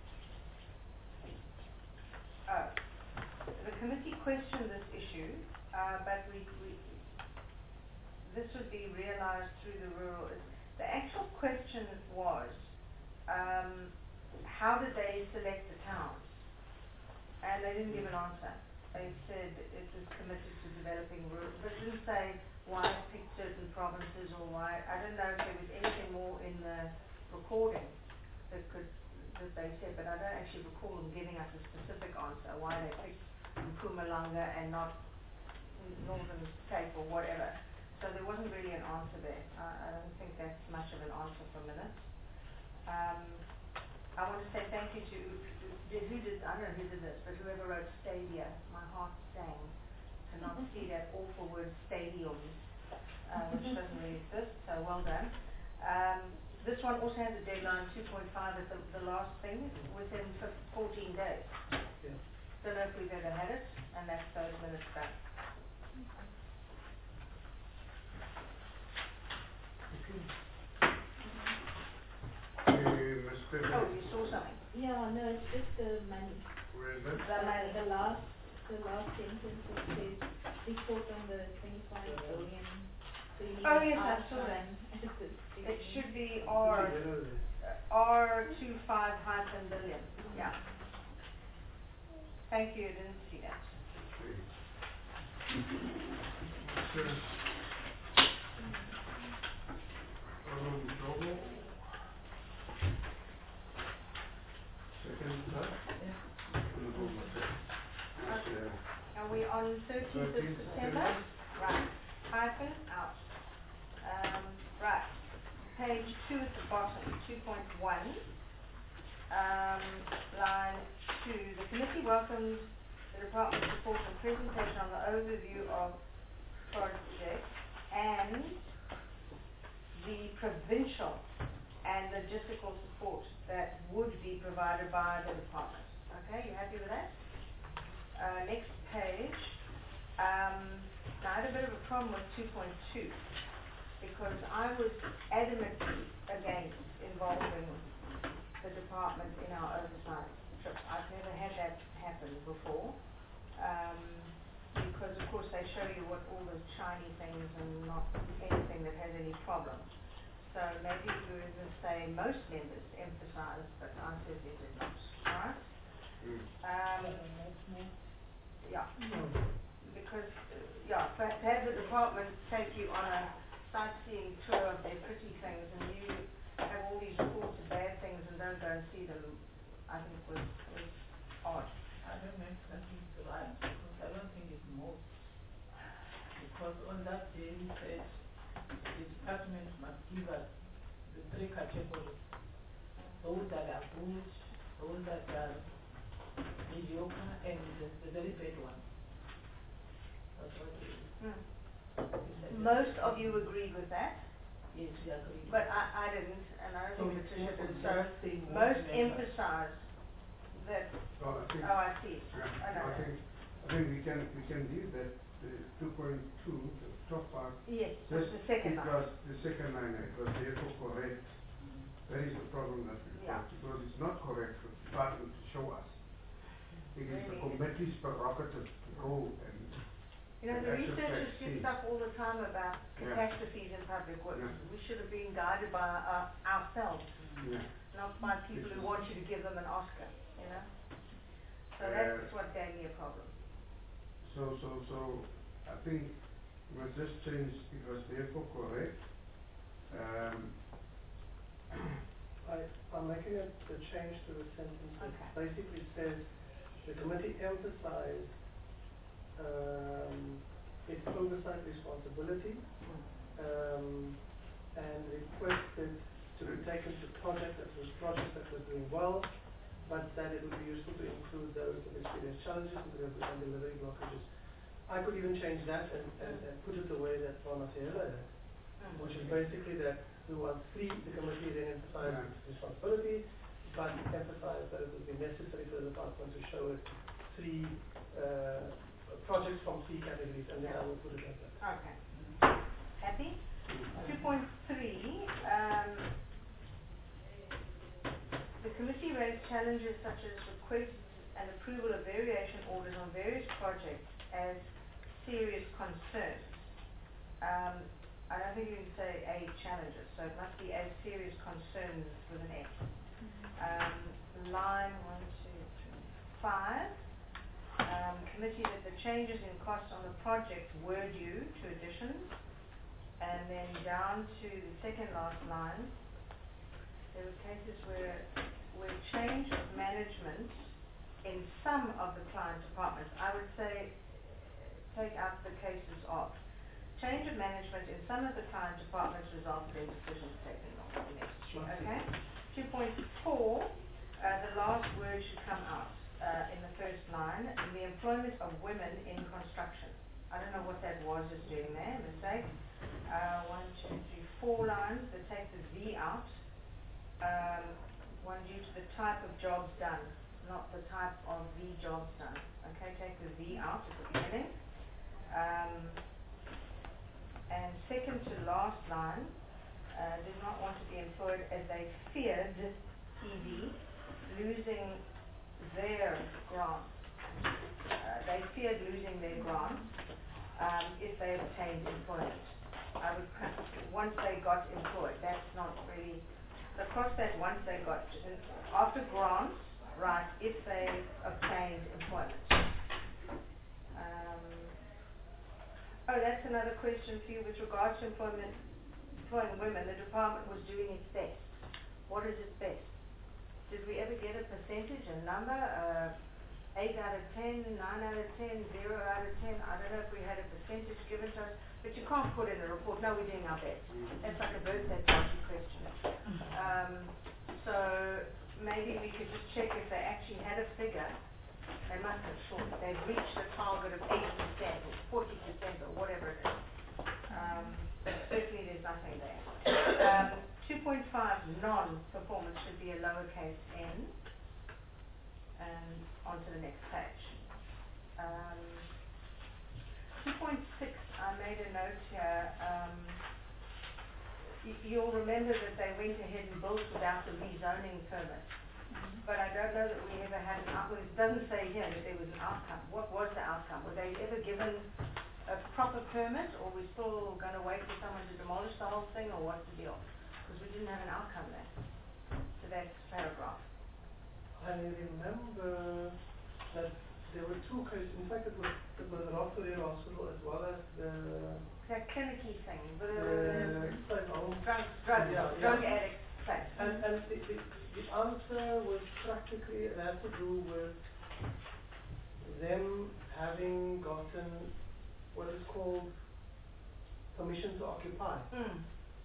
oh, the committee questioned this issue, uh, but we, we, this would be realized through the rural. The actual question was, um, how did they select the towns? And they didn't give an answer. They said it was committed to developing rural, but it didn't say why it picked certain provinces or why. I don't know if there was anything more in the recording that could, that they said, but I don't actually recall them giving us a specific answer why they picked Mpumalanga and not Northern Cape or whatever. So there wasn't really an answer there. I, I don't think that's much of an answer for minutes. Um, I want to say thank you to, did, who did, I don't know who did this, but whoever wrote Stadia, my heart sang to not see that awful word stadiums, uh, which doesn't really exist, so well done. Um, this one also has a deadline, two point five at the, the last thing, within fourteen days. Yeah. Don't know if we've ever had it, and that's those minutes done. Okay, Miz Stephanie, Oh, you saw something? Yeah, no, it's just the money. where is that? The money. The last, the last sentence it says, report on the twenty-five billion. So you need Oh, an yes, I saw that. outline as the It should be It's R, a yellow there. R two five hyphen billion, yeah. Thank you, I didn't see that. Okay. Um, Jogo. Second, huh? Yeah. No, okay. Yes, yeah. Are we on thirteenth of thirteenth September? Right, hyphen out. Um, right, page two at the bottom, two point one. Um, line two, the committee welcomes the department's report and presentation on the overview of project and the provincial and logistical support that would be provided by the department. Okay, you happy with that? Uh, next page, um, now I had a bit of a problem with two point two because I was adamantly against involving the department in our oversight trip. I've never had that happen before, um, because of course they show you what all the shiny things and not anything that has any problem. So maybe if we were to say most members emphasize, but I said they did not. Alright? Mm. Um, yeah, No. because, uh, yeah, but to have the department take you on a sightseeing tour of their pretty things and you have all these reports of bad things and don't go and see them, I think was, was odd. I don't know if that is right, because I don't think it's most. Because on that day we said the department must give us the three categories. Those that are good, those that are mediocre, and the, the very bad ones. That's what it is. Hmm. We said Most that. of you agreed with that, Yes, we agree. but I, I didn't, and I So don't think it's Patricia not did. on So that same most members. emphasized that, Well, I think, oh, I see. yeah, I know I that. think, I think we can, we can leave that, the two point two, the top part, Yes, just the second it line. was, the second line, it was therefore correct. That is the problem that we've Yeah. got, because it's not correct for the department to show us. It is the Really? committee's prerogative to go and, You know, and the actual researchers facts give see. stuff all the time about Yeah. catastrophes in public works. Yeah. We should have been guided by our, ourselves, Yeah. not by people This who is- want you to give them an Oscar, you know? So Uh, that's what gave me a problem. So, so, so, I think we must just change, it was therefore correct. Um, I, I'm making a, a change to the sentence that Okay. basically says, the committee emphasized, um, its oversight responsibility, um, and requested to be taken to project that was, projects that were doing well, but that it would be useful to include those that experience challenges and deliver- and delivery blockages. I could even change that and, and, and put it the way that Mama Sierra did, Mm. which is basically that we want three, the committee then emphasizes Yeah. responsibility, but emphasize that it would be necessary for the department to show it three uh, projects from three categories, and then I will put it like that. Okay. Happy? Two point three, um, the committee raised challenges such as requests and approval of variation orders on various projects as serious concerns. Um, I don't think you can say a challenges, so it must be as serious concerns with an S. Um, line one, two, three, five. Um, committee that the changes in costs on the project were due to additions, and then down to the second last line, there were cases where where change of management in some of the client departments. I would say take out the cases of change of management in some of the client departments resulted in decisions taken not necessary. Okay. Two point four, uh, the last word should come out. Uh, in the first line, the employment of women in construction. I don't know what that was just doing there, mistake. Uh, one, two, three, four lines that take the V out. Um, one due to the type of jobs done, not the type of the jobs done. Okay, take the V out at the beginning. Um, and second to last line, uh, did not want to be employed as they feared, E D, losing their grant. Uh, they feared losing their grant um, if they obtained employment. I would once they got employed. That's not really across that. Once they got after grants, right? If they obtained employment. Um, oh, that's another question for you with regards to employment. Employing women, the department was doing its best. What is its best? Did we ever get a percentage, a number, uh, eight out of ten, nine out of ten, zero out of ten? I don't know if we had a percentage given to us, but you can't put in a report, no, we're doing our best. That's like a birthday party question. Um, so maybe we could just check if they actually had a figure. They must have thought they've reached a target of eighty percent or forty percent or whatever it is. Um, certainly there's nothing there. Um, two point five, non-performance should be a lowercase n. And on to the next page. Um, two point six, I made a note here. Um, y you'll remember that they went ahead and built without the rezoning permit. Mm-hmm. But I don't know that we ever had an outcome. It doesn't say here that there was an outcome. What was the outcome? Were they ever given a proper permit, or are we still going to wait for someone to demolish the whole thing, or what's the deal? Because we didn't have an outcome there to that paragraph. I remember that there were two cases. In fact, it was, it was an Rotterdam hospital as well as the that clinicy thing, the, the the drug, drug, yeah, drug yeah. addict place. And, and the, the, the answer was practically, it had to do with them having gotten what is called permission to occupy. Mm.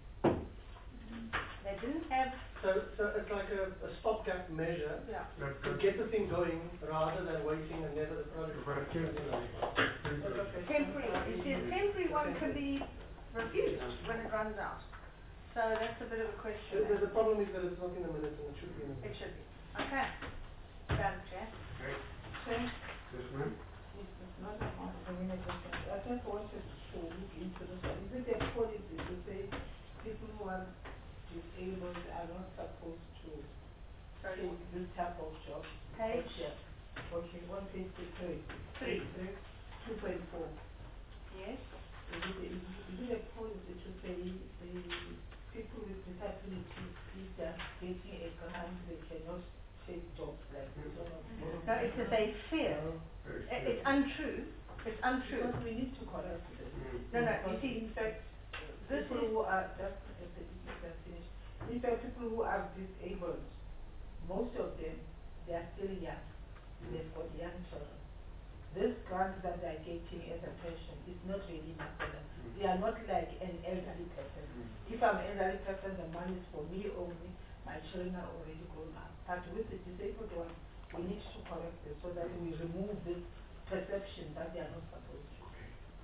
They didn't have. So, so it's like a, a stopgap measure Yeah. to get the thing going rather than waiting and never the project. Temporary. You see, a temporary one can be refused when it runs out. So that's a bit of a question. The, the, the problem is that it's not in the minutes and it should be in the It minutes. should be. Okay. Done, Chair. Okay. Chair. Yes, ma'am. It's not a matter of minutes. I just wanted to look into this one. Is it a policy to say people who are disabled are not supposed to Sorry. take this type of job? Page. Okay, okay, one page to three. Three. Two point four. Yes. Is it, is, is it a policy to say the people with disabilities, if they are getting a grant, they cannot take jobs like this? Mm-hmm. No, it's that they fear. No. It, it's untrue. It's untrue. Because we need to correct this. No, no, you see, so this People is. who are, just, just, just finish. These are people who are disabled. Most of them, they are still young. They've got young children. This grant that they are getting as a pension is not really enough for them. They are not like an elderly person. If I'm an elderly person, the money is for me only. My children are already grown up. But with the disabled one, we need to correct this so that we remove this perception that they are not supposed to.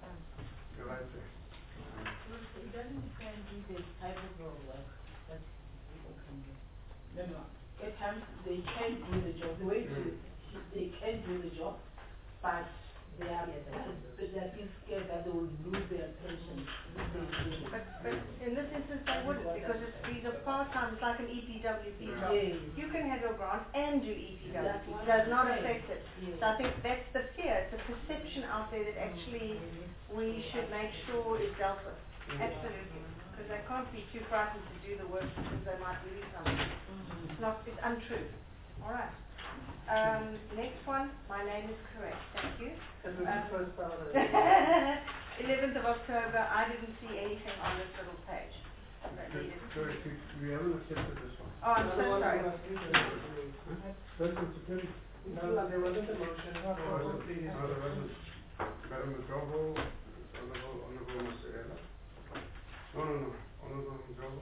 You're right there. It doesn't depend on the type of road work that people can do. No, no, at times they can do the job, the way to, they can do the job, but they are, but they are still scared that they will lose their pension if they do it. But, but in this instance, they wouldn't, because it's, these are part-time, it's like an E P W P job. Yes. You can have your grant and do E P W That's P, what does I'm not saying. affect it. Yes. So I think that's the fear, it's a perception out there that actually we should make sure is dealt with. Absolutely, because they can't be too frightened to do the work because they might lose something. It's not, it's untrue. All right. Um, next one, my name is correct, thank you. That was the Um, first part of it. eleventh of October, I didn't see anything on this little page. that Good, needed to good, be- we haven't accepted this one. Oh, I'm so Another one sorry. we must do that. First and second. No, there wasn't a motion, No, for there all wasn't. previous. No, there wasn't. Madam Mjobo, Honorable, Honorable Mister Ella. No, no, no, Honorable Mjobo.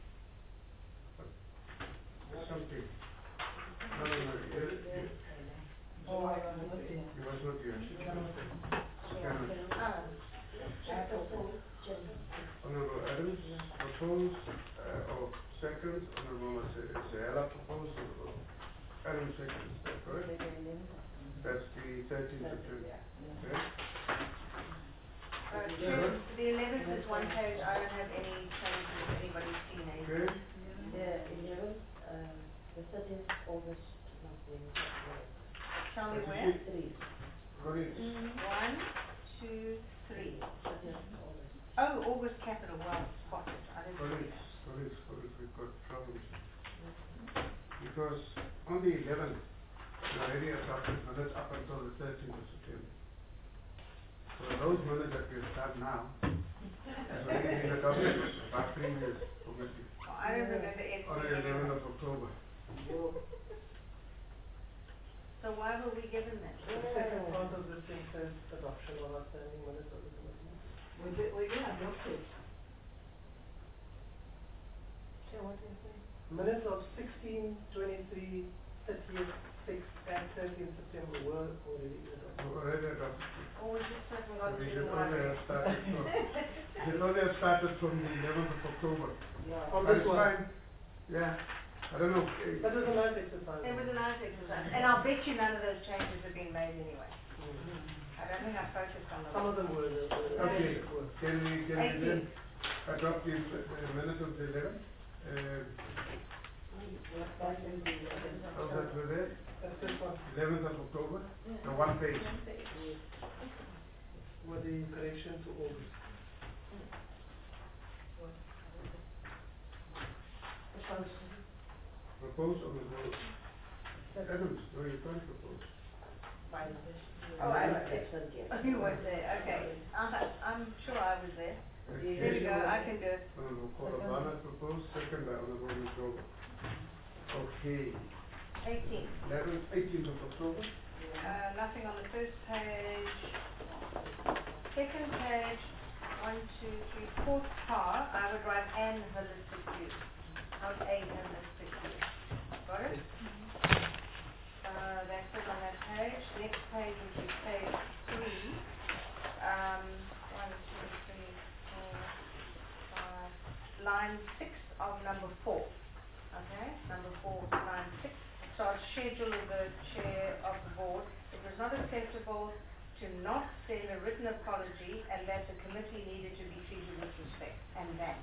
Something. No, no, no, you, you, Oh, I was not there. you was not here. Chairman. Ah, Honorable Adams proposed, uh, or second, Honorable Zayala proposed, Honorable Adams second, is that correct? That's the thirteenth of June. Okay? uh, Chair, the eleventh is one page, I don't have any changes, if anybody's seen anything. Okay? The eleventh, uh, the thirteenth August, nothing. Tell me What where? did Three, Colleagues, One, two, three. thirteenth August. Oh, August capital, well spotted, I didn't see colleagues, that. colleagues, colleagues, we've got problems. Because on the eleventh, we already adopted minutes up until the thirteenth of September. So those minutes that we have done now, has already been adopted by previous committee Oh, I don't remember it. on the eleventh of October. So why were we given that? The second part of this thing says adoption of outstanding minutes of the committee. We did, we did adopt it. Chair, what is it? Minutes of sixteen, twenty-three, thirtieth, sixth, and thirteenth September were already adopted. We already adopted. Or we just haven't So got we to should the only one. have started from, we should only have started from the eleventh of October. Yeah. On But this it's one, fine. Yeah, I don't know. eh, that was a nice exercise. It was a nice exercise, and I'll bet you none of those changes have been made anyway. Mm. I don't think I focused on Some them. of them were, the- the- Okay, the- were. can we, can we then Eighteenth. adopt the, the minutes of the eleventh? Uh, That is the eleventh. of that were there, That's this one, eleventh of October, the one page. with the correction to August. Propose on the board. Adams, no, you can't propose. Oh, I was there. Excellent, yes. Oh, you were there, okay. I'm, I'm sure I was there. There we go, I can do it. Honorable Kolavana proposed, second by Honorable Mjobo. Okay, Eighteen. eleventh, eighteenth of October. Uh, nothing on the first page. Second page, one, two, three, fourth par, I would write an holistic use, not a holistic use. Got it? Uh, that's it on that page. Next page, which is page three, um, one, two, three, four, five, line six of number four. Okay, number four, line six. So I'll schedule the chair of the board. It was not acceptable to not send a written apology and that the committee needed to be treated with respect, and that.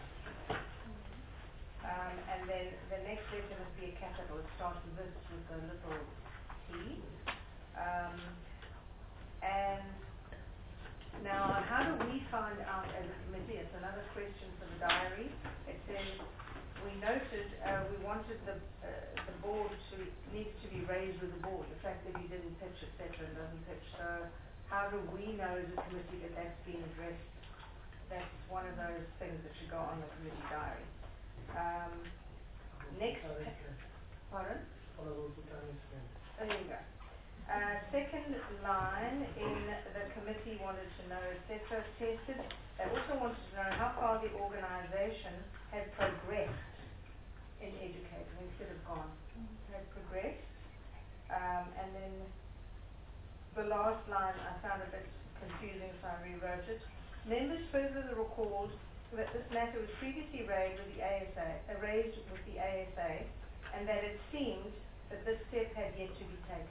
Um, and then the next letter must be a capital. It starts with this with a little t. Um, and now, how do we find out as a committee? It's another question for the diary. It says, we noted, uh, we wanted the, uh, the board to, needs to be raised with the board, the fact that he didn't pitch, et cetera, and doesn't pitch. So how do we know as a committee that that's been addressed? That's one of those things that should go on the committee diary. Um, next, pardon? Honorable Bhutani Smith. There you go. Uh, second line in the committee wanted to know, et cetera, tested. They also wanted to know how far the organization had progressed in educating instead of gone. Had progressed. Um, and then the last line I found a bit confusing, so I rewrote it. Members further recalled that this matter was previously raised with the A S A, uh, raised with the A S A, and that it seemed that this step had yet to be taken.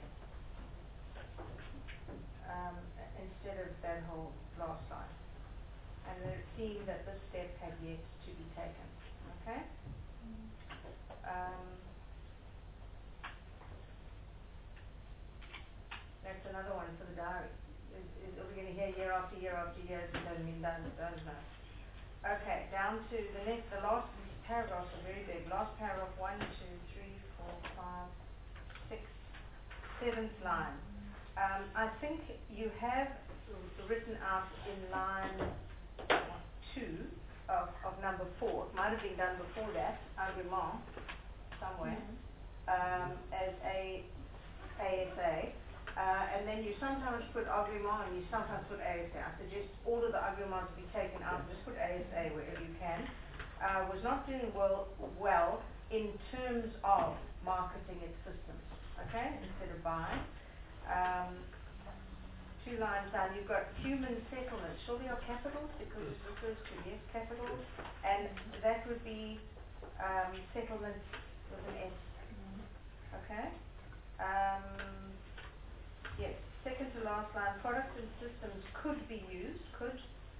Um, instead of that whole last line. And that it seemed that this step had yet to be taken. Okay? Um, that's another one for the diary. Is, is, are we going to hear year after year after year, it hasn't been done, it doesn't know. Okay, down to the next, the last, these paragraphs are very big. Last paragraph, one, two, three, four, five, six, seventh line. Um, I think you have written out in line two of, of number four, it might have been done before that, argument, somewhere, mm-hmm. um, as a A S A. Uh, and then you sometimes put argument and you sometimes put A S A. I suggest all of the arguments be taken out, just put A S A wherever you can. Uh, was not doing well, well in terms of marketing its systems, okay, instead of buying. Um, two lines down, you've got human settlement. Surely are capitals because it refers to, yes, capitals. And that would be um, settlement with an S. Okay? Um, yes, second to last line, products and systems could be used, could.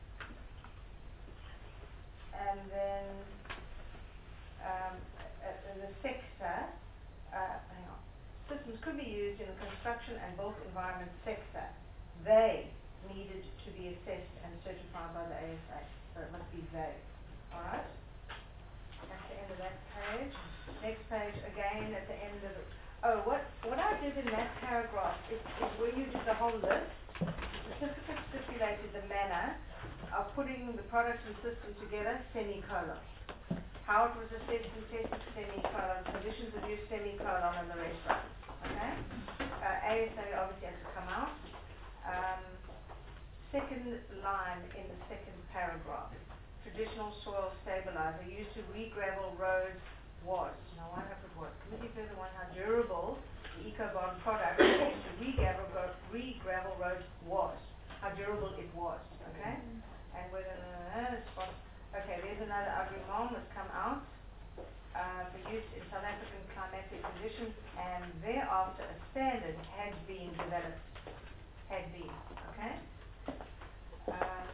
And then um, uh, the sector, uh, hang on. Systems could be used in the construction and built environment sector. They needed to be assessed and certified by the A S A. So it must be they. Alright? That's the end of that page. Next page again at the end of it. Oh, what, what I did in that paragraph is, is where you did the whole list. The certificate stipulated the manner of putting the products and system together, semicolon. How it was assessed and tested, semicolon. Conditions of use, semicolon, and the rest of it. Okay? Uh, A S A obviously has to come out. Um, second line in the second paragraph. Traditional soil stabilizer used to re-gravel roads was. Now why have it was? Committee further one how durable the EcoBond product used to re-gravel, re-gravel roads was. How durable it was. Okay? And whether uh, spot. Okay, there's another argument that's come out. Uh, for use in South African climatic conditions, and thereafter a standard had been developed. Had been, okay? Um,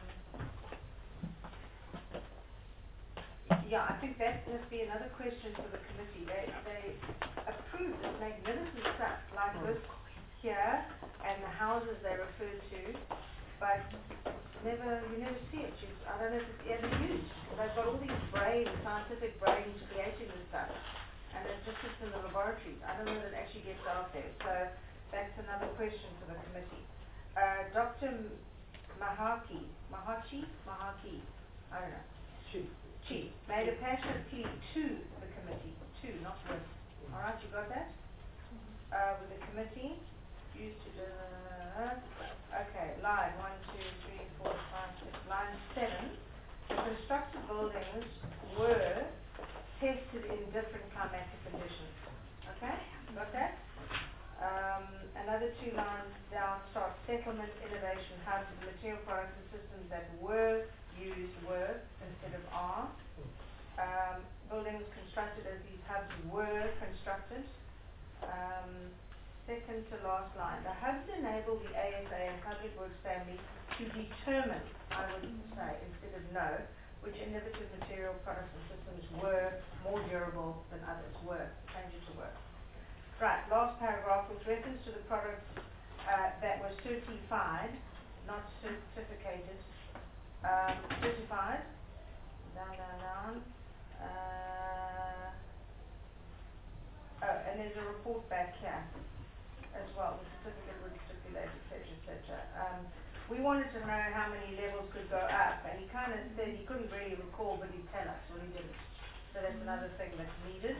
yeah, I think that must be another question for the committee. They, they approved this magnificent stuff like this here and the houses they refer to, but never, you never see it. You, I don't know if it's ever used. They've got all these brains, scientific brains creating this stuff, and it just sits in the laboratories. I don't know that it actually gets out there. So that's another question for the committee. Uh, Doctor Mahaki, Mahachi, Mahaki, I don't know. Chief. Chief made a passionate plea to the committee, to, not with. All right, you got that? Uh, with the committee, used to do. Okay, line one, two, three, four, five, six. Line seven. The constructed buildings were tested in different climatic conditions. Okay, got that? Um, another two lines down start settlement, innovation, hubs, material products and systems that were used were instead of are. Um, buildings constructed as these hubs were constructed. Um, second to last line. The hubs enable the A S A and Public Works family to determine, I would say, instead of know, which innovative material products and systems were more durable than others were. Change it to were. Right, last paragraph with reference to the products uh, that were certified, not certificated, um, certified, down, down, down. Uh, oh, and there's a report back here as well. The certificate would stipulate, et cetera, et cetera. Um, we wanted to know how many levels could go up, and he kind of said he couldn't really recall, but he'd tell us, well, he didn't. So that's another thing that's needed.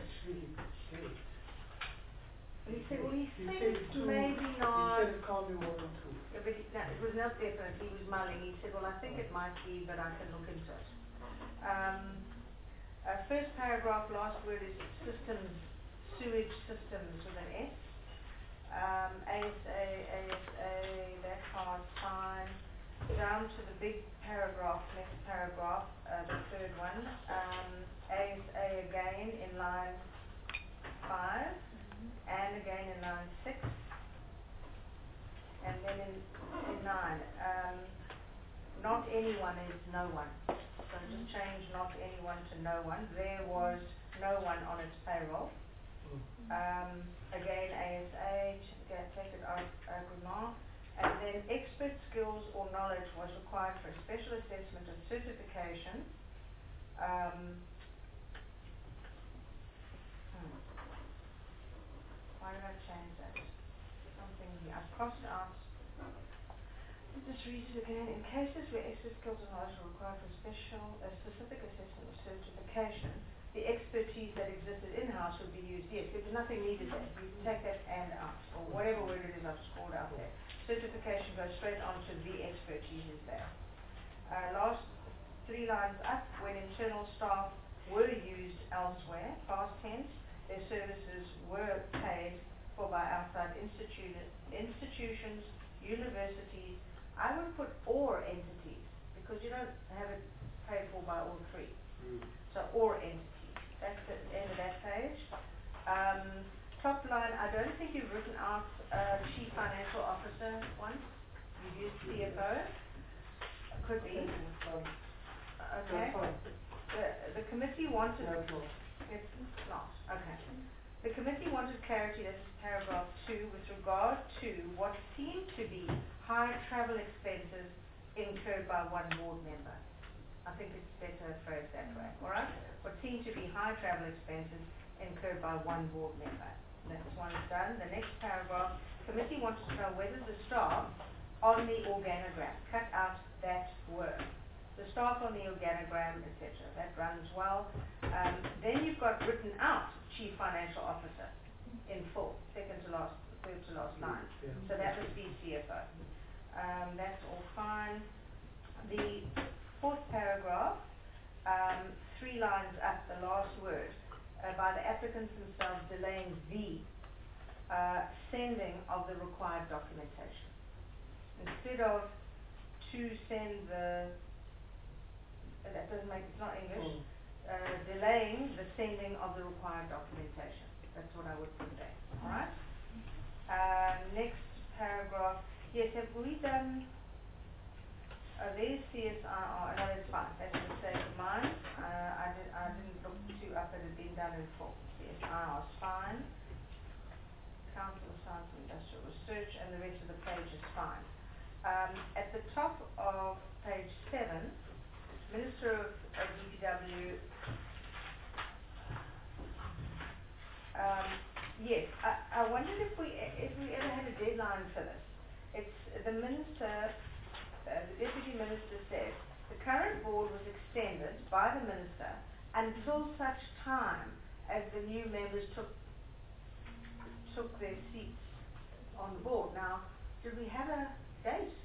He said, well, he, he thinks said two, maybe not. He said it can't be more than two. Yeah, but he, no, it was not definite. He was mulling. He said, well, I think it might be, but I can look into it. Um, uh, first paragraph, last word is systems, sewage systems with an S. Um, A S A, A S A, that part, fine. down to the big paragraph, next paragraph, uh, the third one, um, A S A again in line five, and again in line six, and then in, in nine, um, not anyone is no one. So just change not anyone to no one. There was no one on its payroll. Um, again, A S A, take it out, agreement. And then expert skills or knowledge was required for a special assessment and certification. Um, hmm. Why did I change that? Something here. I've crossed out. This reads it again. In cases where expert skills or knowledge are required for special, a specific assessment or certification, the expertise that existed in-house would be used. Yes, there's nothing needed there. You can take that and out, or whatever word it is I've scored out there. Certification goes straight onto the expertise is there. Uh, last three lines up, when internal staff were used elsewhere, past tense, their services were paid for by outside institu- institutions, universities. I would put or entities, because you don't have it paid for by all three. Mm. So or entities. That's the end of that page. Um, top line, I don't think you've written out uh, Chief Financial Officer one. You've used C F O. Could be. Okay. The, the committee wanted... It's not. Okay. The committee wanted clarity, this is paragraph two, with regard to what seemed to be high travel expenses incurred by one board member. I think it's better phrased that way, alright? What seemed to be high travel expenses incurred by one board member. That's one done. The next paragraph, committee wanted to know whether the staff on the organogram, cut out that word. The staff on the organogram, et cetera. That runs well. Um, then you've got written out Chief Financial Officer in full, second to last, third to last line. Yeah. So that must be C F O. Um, that's all fine. The fourth paragraph, um, three lines up, the last word, uh, by the applicants themselves delaying the uh, sending of the required documentation. Instead of to send the, uh, that doesn't make, it's not English, uh, delaying the sending of the required documentation. That's what I would put there, alright? Uh, next paragraph, yes, have we done, Uh, there's C S I R, no, that's fine, that's a mistake of mine. Uh, I, did, I didn't look too up, it had been done in full. C S I R is fine. Council of Science and Industrial Research, and the rest of the page is fine. Um, at the top of page seven, Minister of uh, D P W, um, yes, I, I wondered if we, if we ever had a deadline for this. It's the Minister. Uh, the Deputy Minister said the current board was extended by the Minister until such time as the new members took took their seats on the board. Now, did we have a date?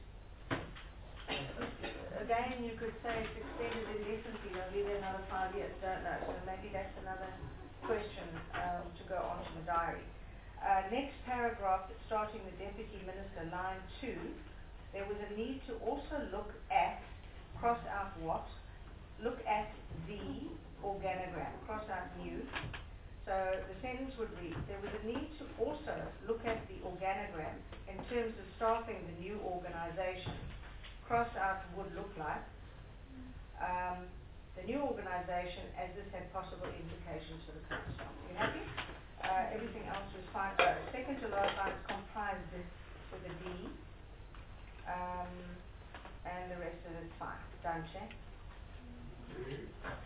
Again, you could say it's extended indefinitely, they'll be there another five years, don't know. So maybe that's another question um, to go onto the diary. Uh, next paragraph, starting the Deputy Minister, line two, there was a need to also look at, cross out what, look at the organogram, cross out new. So the sentence would read, there was a need to also look at the organogram in terms of staffing the new organization. Cross out would look like um, the new organization, as this had possible implications for the current staff. You happy? Uh, everything else was fine. Uh, second to last line is comprised with a D. Um, and the rest of it's fine. Done, check. Okay.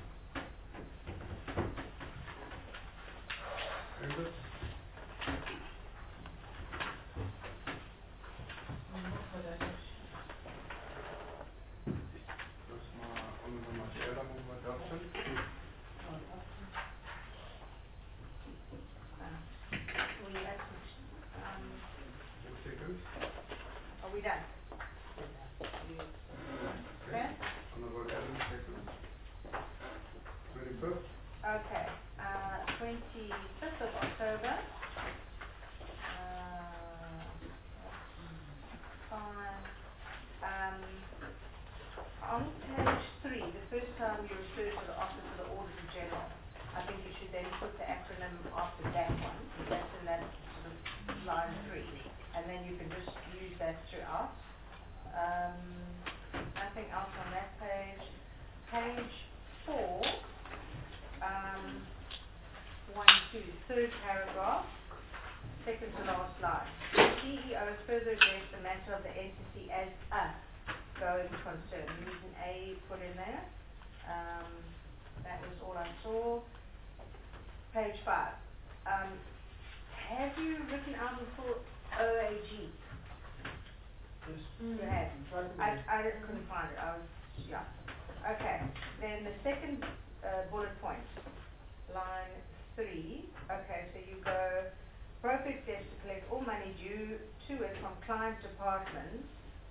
Members? Das mal unsere Materielle move adoption. Uh, we had um, Four seconds. are we done? Okay. Honorable Adam, seconds. Twenty-fifth. Okay. Uh, twenty-fifth of October. Uh, fine. Um, first time you refer to the Office of the Auditor General, I think you should then put the acronym after that one, that's in that sort of line three, and then you can just use that throughout. Um, nothing else on that page. Page four, um, one, two, third paragraph, second to last line. The C E O further addressed the matter of the entity as a going concern. There's an A put in there. Um, that was all I saw. Page five. Um, have you written out the full O A G? Yes. You have. Try to I, do it. I couldn't find it. I was, yeah. Okay. Then the second uh, bullet point, line three. Okay, so you go, appropriate steps to collect all money due to it from client departments,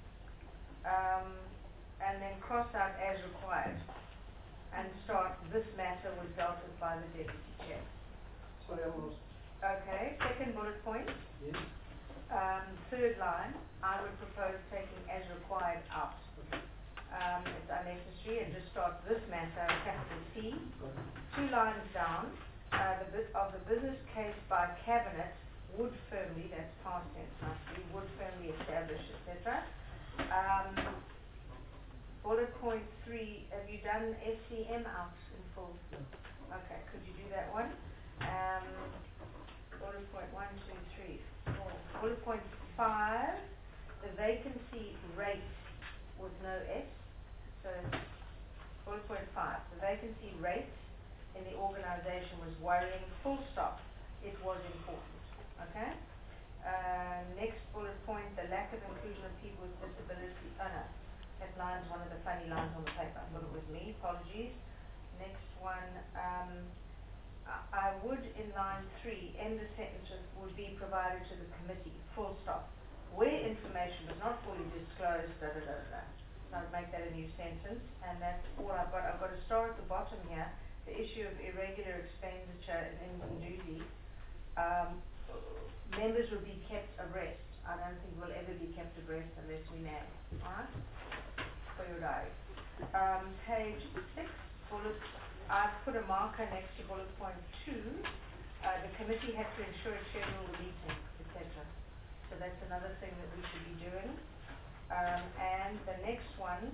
um, and then cross out as required, and start, this matter was dealt with by the deputy chair. Sorry, I'm lost. Okay, second bullet point, Yes. um, third line, I would propose taking as required out. Okay. Um, it's unnecessary, and just start this matter, capital C. Got it. Two lines down, uh, the bit of the business case by cabinet would firmly, that's past tense nicely, would firmly establish, et cetera. Um, bullet point three, have you done S C M out in full? Okay, could you do that one? Um, bullet point one, two, three, four. Bullet point five, the vacancy rate with no S. So, bullet point five, the vacancy rate in the organization was worrying, full stop. It was important. Okay? Uh, next bullet point, the lack of inclusion of people with disability. Oh no, that line's one of the funny lines on the paper. I thought it was me. Apologies. Next one, um, I, I would in line three end the sentence with would be provided to the committee. Full stop. Where information was not fully disclosed, da da da da. So I'd make that a new sentence, and that's all I've got. I've got a star at the bottom here. The issue of irregular expenditure and income duty. Um, members will be kept abreast. I don't think we'll ever be kept abreast unless we know. Alright? For your diary. Um, page six, bullet, I've put a marker next to bullet point two. Uh, the committee has to ensure it schedule the meeting, et cetera. So that's another thing that we should be doing. Um, and the next one,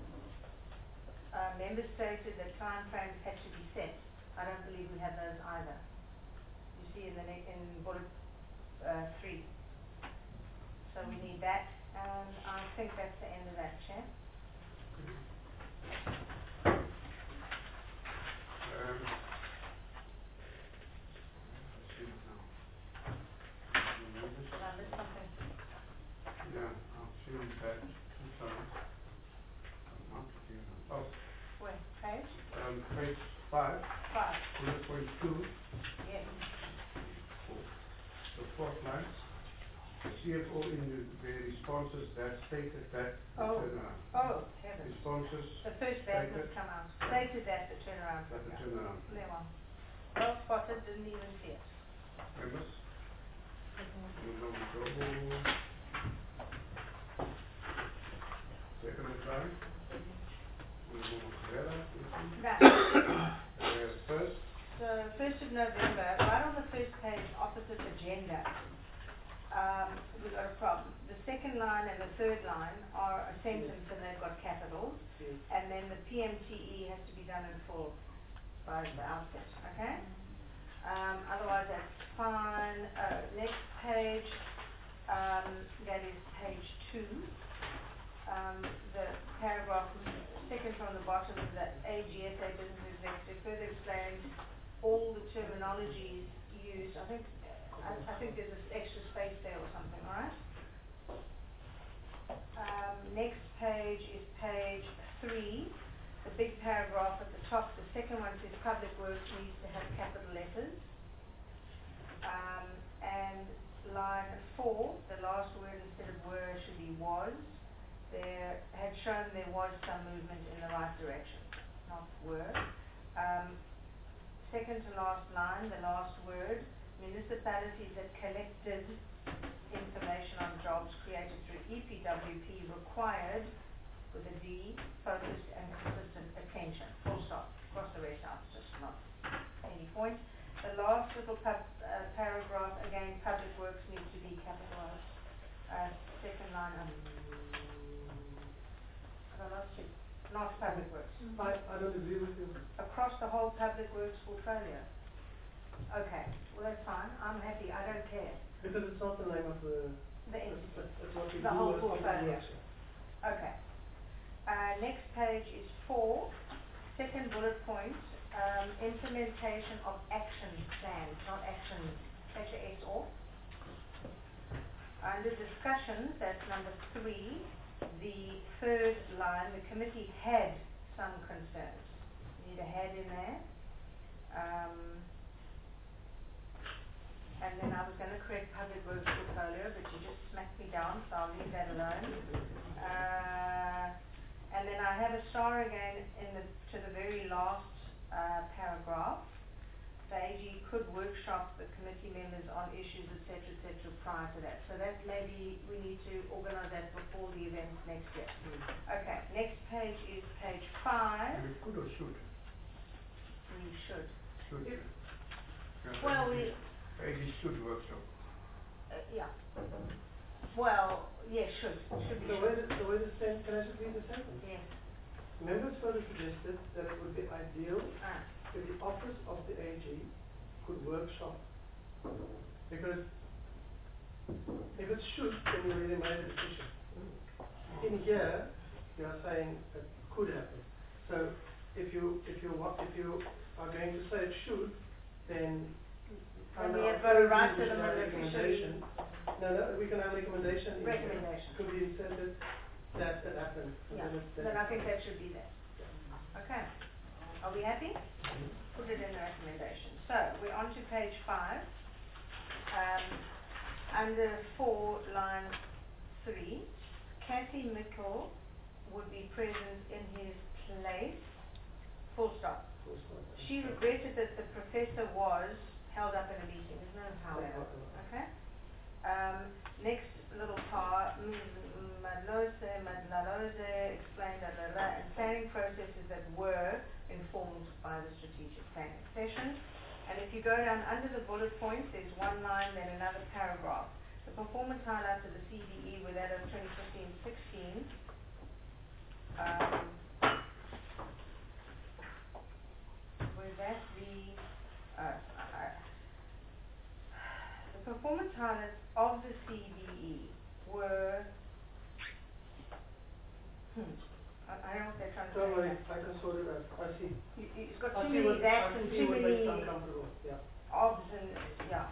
uh, members stated that time frames had to be set. I don't believe we have those either. You see in the ne- in bullet uh, three. So we need that, and I think that's the end of that, Chair. Um, let's see now. Did I miss something? Yeah, I've seen that two times. I'm not looking at- Oh, Where? Page? um, page five, Five. bullet point two, Yes. the fourth line. The C F O in the, the responses that stated that the Oh. turnaround. Oh, heavens. Responses The first bad stated must come out. Stated that the turnaround. that the Yeah. turnaround. There one. Well spotted, didn't even see it. Members? Second time. That. Uh, first, So, first of November, right on the first page, opposite agenda, um, we've got a problem. The second line and the third line are a sentence and they've got capitals, Yes. and then the P M T E has to be done in full by the outset, okay? Um, otherwise that's fine. Uh, next page, um, that is page two. Um, the paragraph, second from the bottom, the A G S A Business Executive further explains all the terminologies used. I think, I, I think there's this extra space there or something, alright? Um, next page is page three, the big paragraph at the top, the second one says public works needs to have capital letters. Um, and line four, the last word instead of were should be was. There had shown there was some movement in the right direction, not were. Um, second to last line, the last word, municipalities that collected information on jobs created through E P W P required with a D, focused and consistent attention, full stop, cross the rest out, just not any point. The last little pub, uh, paragraph, again, public works needs to be capitalized. Uh, second line, um, the last two, not public works. I, I don't agree with you. Across the whole public works portfolio. Okay, well that's fine, I'm happy, I don't care. Because it's not the name of the, The it's, entity. it's what we The do whole as public portfolio. works. Okay. Uh, next page is four, second bullet point, um, implementation of action plans, not action, take the S off. Under discussions, that's number three, the third line, the committee had some concerns. You need a had in there. Um, and then I was going to correct public works portfolio, but you just smacked me down, so I'll leave that alone. Uh, and then I have a star again in the to the very last uh, paragraph. The A G could workshop the committee members on issues, et cetera, et cetera, prior to that. So that maybe we need to organize that before the events next year. Mm. Okay, next page is page five. We could or should? We should. Should. If- Yeah, Well, A G we, A G should workshop. uh, yeah. Well, yes, should, should be The way should. the, the way the sentence, can I just read the sentence? Yes. Members further suggested that it would be ideal Ah, if the office of the A G could workshop. Because if it should, then you already made a decision. In here, you are saying it could happen. So if you, if you want, if you are going to say it should, then Then under we our have got to code, write we to should them have and a officially, recommendation. No, no, we can have a recommendation. in here. recommendation. Could be inserted that it happened. and Yeah, then it's then I think fine. that should be there. Okay. Are we happy? Put it in the recommendation. So, we're on to page five. Um, under four, line three, Kathy Mickle would be present in his place, full stop. Full stop. She regretted that the professor was held up in a meeting. There's no however. Okay? Um, next little part, Madlose, Madlalose explained that the and planning processes that were informed by the strategic planning session. And if you go down under the bullet points, there's one line, then another paragraph. The performance highlights of the C B E were that of twenty fifteen sixteen. Um, were that the, uh, I, the performance highlights of the C B E were, hmm, I, I don't know what they're trying to say. Don't worry, here. I can sort it out. I see. You, you- it's got I too see many what, that's I and can see too what many makes you uncomfortable, yeah. ofs and, yeah.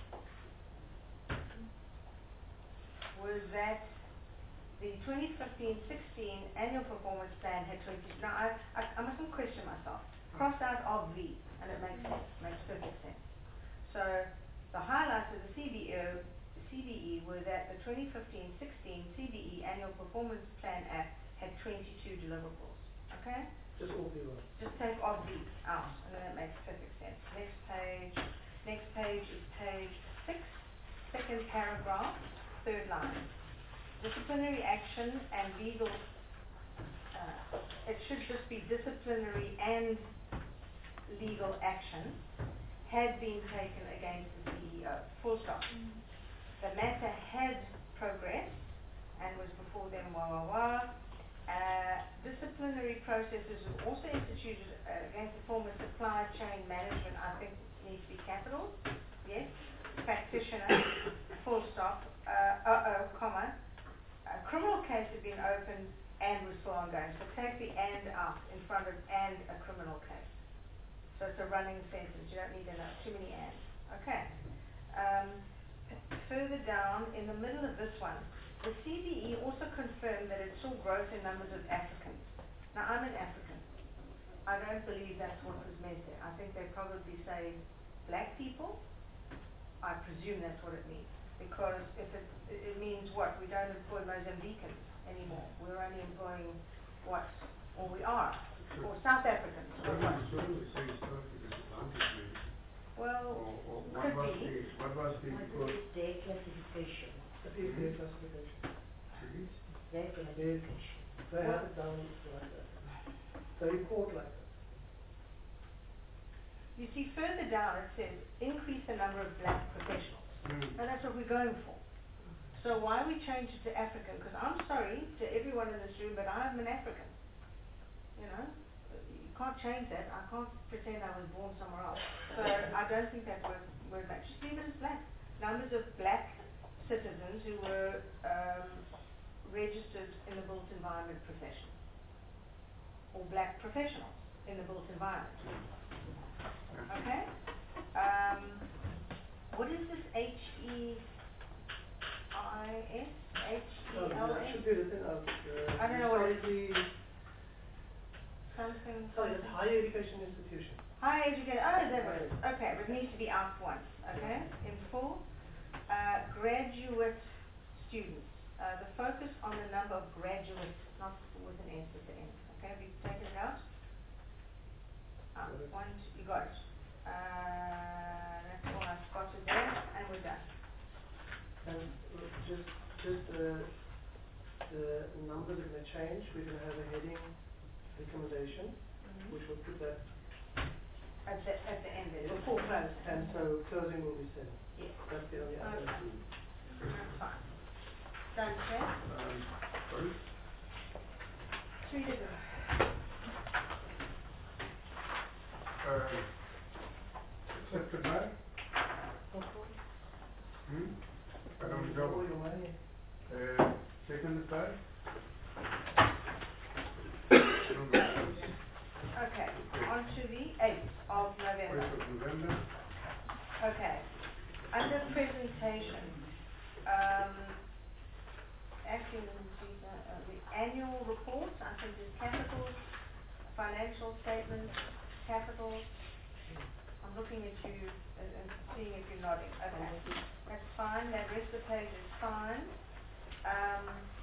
Was that the twenty fifteen sixteen annual performance plan had twenty, now I, I, I mustn't question myself. Crossed out of the, and it makes sense, makes perfect sense. So, the highlights of the C B E, C B E were that the twenty fifteen sixteen C B E annual performance plan act had twenty-two deliverables, okay? Just all the ones. Just take of the out, and then it makes perfect sense. Next page, next page is page six, second paragraph, third line. Disciplinary action and legal, uh, it should just be disciplinary and legal action had been taken against the C E O, full stop. The matter had progressed and was before them, wah, wah, wah. Uh, disciplinary processes were also instituted uh, against the former supply chain management, I think needs to be capital, yes, practitioner, full stop, uh, uh, uh, comma. A criminal case had been opened and was still ongoing, so take the and out in front of and a criminal case. So it's a running sentence, you don't need enough, too many ands. Okay. Um, further down, in the middle of this one, the C B E also confirmed that it saw growth in numbers of Africans. Now, I'm an African. I don't believe that's what was meant there. I think they probably say black people. I presume that's what it means. Because if it, it it means what? We don't employ Mozambicans anymore. We're only employing what? Or we are. Or South Africans. Or what? Shouldn't we say South African advantage maybe? Well, Or, or what could was be. the, what was the, What because, is their classification? It is their classification. it is? Their classification. They Well- have it down like that. They report like that. You see further down it says increase the number of black professionals. Mm. And that's what we're going for. So why we change it to African? Because I'm sorry to everyone in this room, but I'm an African. You know, you can't change that. I can't pretend I was born somewhere else. So I don't think that word word matches. Just leave it as black. Numbers of black citizens who were um, registered in the built environment profession, or black professionals in the built environment. Okay. Um, what is this H E I S? H E Um, L that S? should be written out. Uh, I don't know what it is. historically- Something. Sorry, it's something. higher education institution. Higher education. Oh, is that what it is? Okay, but it needs to be out once. Okay, in full. Uh, graduate students. Uh, the focus on the number of graduates, not with an S at the end. Okay, have you taken it out? Ah, Got it. one, two, you got it. Uh, that's all I've spotted there, and we're done. And uh, just, just uh, the numbers are going to change. We're going to have a heading recommendation, Mm-hmm. which will put that, At the, at the end there, before closing. and so closing will be seven. Yes, That's the only other. Okay. that's fine. Done, Chair? Um, sorry? Three to go. Uh, accepted by? Hmm? I don't Double know. your money. Uh, seconded by? Don't know. Okay, on to the eighth of November. First of November. Okay, under presentation, um, acting, uh, the annual report, I think is capital, financial statements, capital. I'm looking at you and, and seeing if you're nodding. Okay, that's fine. That rest of the page is fine. Um,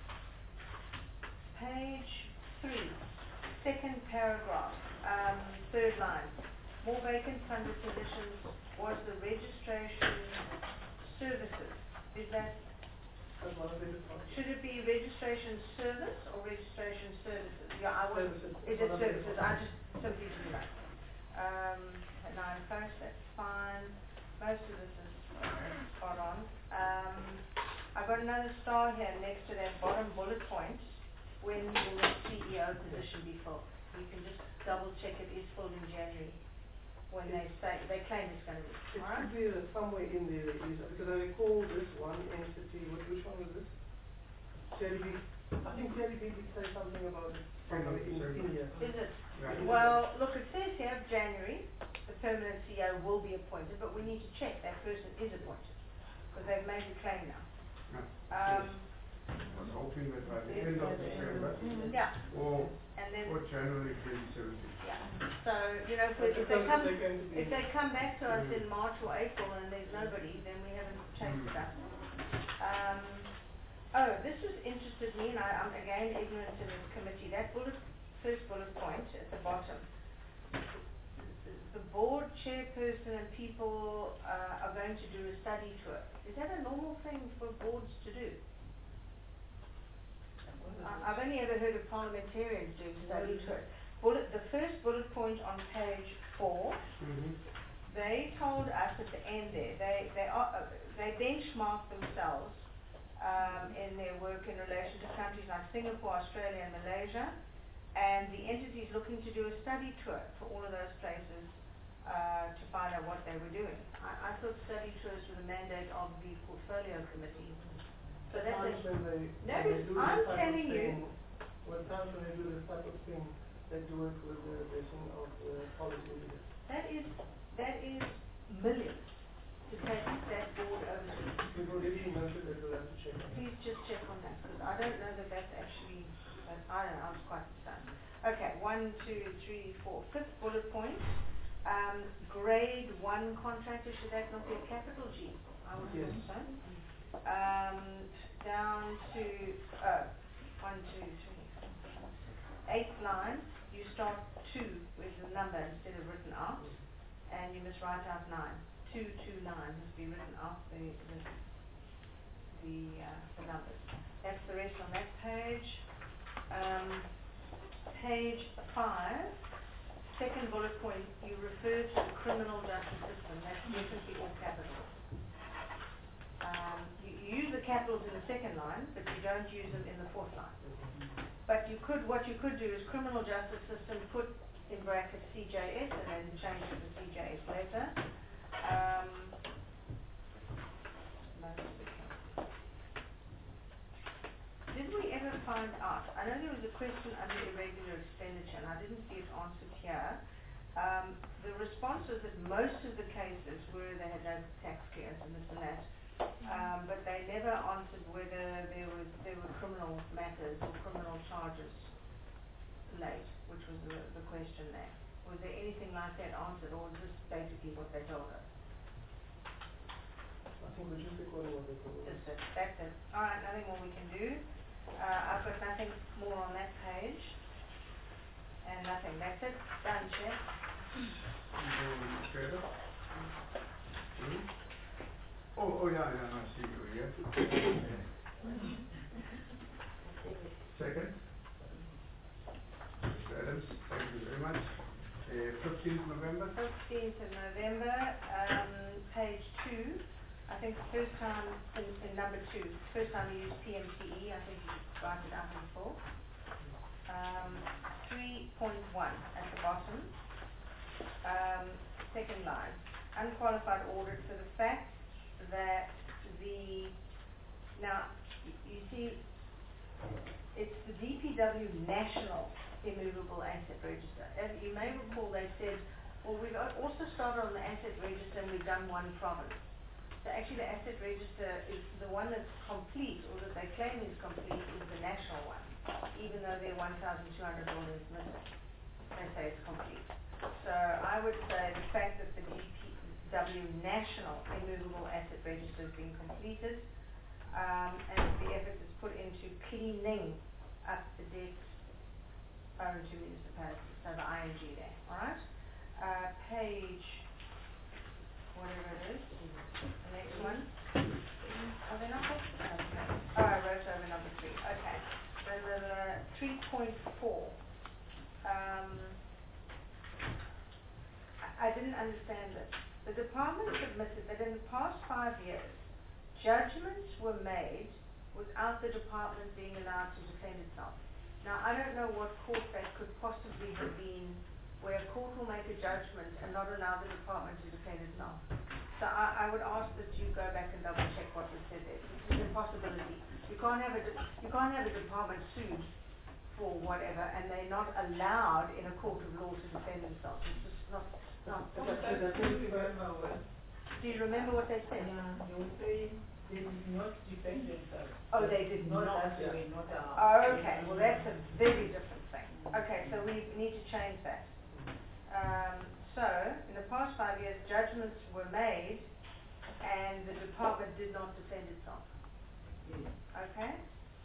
page three, second paragraph, um, third line. More vacant funded positions was the registration services. Is that, That's one of the departments. should it be registration service or registration services? Yeah, I was, Services. is it One of the services? I departments. just simply didn't know. Um, at nine post, that's fine. Most of this is spot on. Um, I've got another star here next to that bottom bullet point. When will the C E O position be filled? You can just double check it is filled in January. When they say, they claim it's gonna be, It alright? should be uh, somewhere in there, it is, because I recall this one entity, which, which one was this? C I D B, I think C I D B did say something about it somewhere in, in here. Is it? Yeah. Well, look, it says here, January, the permanent C E O will be appointed, but we need to check that person is appointed. Because they've made the claim now. Yeah. Um, I was hoping that by the end of December yeah, or, and then, or January twenty seventeen. yeah. So, you know, if, But if the they person come, they're going to be- if they come back to us Mm. in March or April and there's nobody, then we haven't chased Mm. it up. Um, oh, this has interested me, and I, I'm again ignorant in this committee. That bullet, first bullet point at the bottom. The board chairperson and people uh, are going to do a study tour. Is that a normal thing for boards to do? I- I've only ever heard of parliamentarians doing study tours. Bullet, the first bullet point on page four, Mm-hmm. they told us at the end there, they, they are, uh, they benchmarked themselves, um, in their work in relation to countries like Singapore, Australia and Malaysia, and the entities looking to do a study tour for all of those places, uh, to find out what they were doing. I, I thought study tours were the mandate of the portfolio committee. So that's Times a, when they, That when is- they do I'm this type of telling you. thing, when times when they do this type of thing, they do it with the blessing of the policy leaders. that is, that is millions to take that board overseas. We've already noted that we'll have to check on it. Please just check on that, because I don't know that that's actually, uh, I don't know, I was quite stunned. Okay, one, two, three, four, fifth bullet point, um, grade one contractor, should that not be a capital G? I would Yes. think so. Um, down to, uh, one, two, three, four, five, six, eighth line, you start two with the number instead of written out, and you must write out nine. Two, two, nine must be written out, the, the, the, uh, the numbers. That's the rest on that page. Um, page five, second bullet point, you refer to the criminal justice system. That's definitely all capitals. Um, you, you use the capitals in the second line, but you don't use them in the fourth line. But you could, what you could do is criminal justice system, put in brackets C J S, and then change it to C J S later. Um, did we ever find out, I know there was a question under irregular expenditure, and I didn't see it answered here. Um, the response was that most of the cases were they had no tax clearance and this and that. Um, but they never answered whether there was there were criminal matters or criminal charges late, which was the, the question there. Was there anything like that answered, or was this basically what they told us? I think we just recording what they told us. Just it. That's it. All right, nothing more we can do. Uh, I've got nothing more on that page, and nothing. That's it. Done, Chair. Um, Trevor? Hmm? Oh, oh yeah, yeah, no, I see you here. Second. Mister Adams, thank you very much. Uh, fifteenth November? fifteenth of November, um, page two. I think the first time, in, in number two, first time we used P M T E, I think you write it up in full. Um, three point one at the bottom. Um, second line, unqualified audit for the fact that the, now, y- you see, it's the D P W National Immovable Asset Register. As you may recall, they said, well, we've al- also started on the asset register and we've done one province. So actually the asset register is the one that's complete, or that they claim is complete, is the national one, even though there are one thousand two hundred buildings missing. They say it's complete. So I would say the fact that the D P W National Immovable Asset Register has been completed, um, and the effort is put into cleaning up the debts owed to municipalities, so the I N G there, alright? Uh, page, whatever it is, the next one. Are they not posted? No, no. Oh, I wrote over number three, okay. The, the, the three point four. Um, I, I didn't understand this. The department admitted that in the past five years, judgments were made without the department being allowed to defend itself. Now, I don't know what court that could possibly have been, where a court will make a judgment and not allow the department to defend itself. So I, I would ask that you go back and double check what was said there. It's an impossibility. You can't have a, de- you can't have a department sued for whatever, and they're not allowed in a court of law to defend themselves. It's just not, not. But I don't remember well. Do you remember what they said? Yeah, they were saying they did not defend themselves. Oh, they did Not not. that way, not a. Oh, okay, well, that's a very different thing. Okay, so we need to change that. Um, so, in the past five years, judgments were made and the department did not defend itself. Yes. Okay?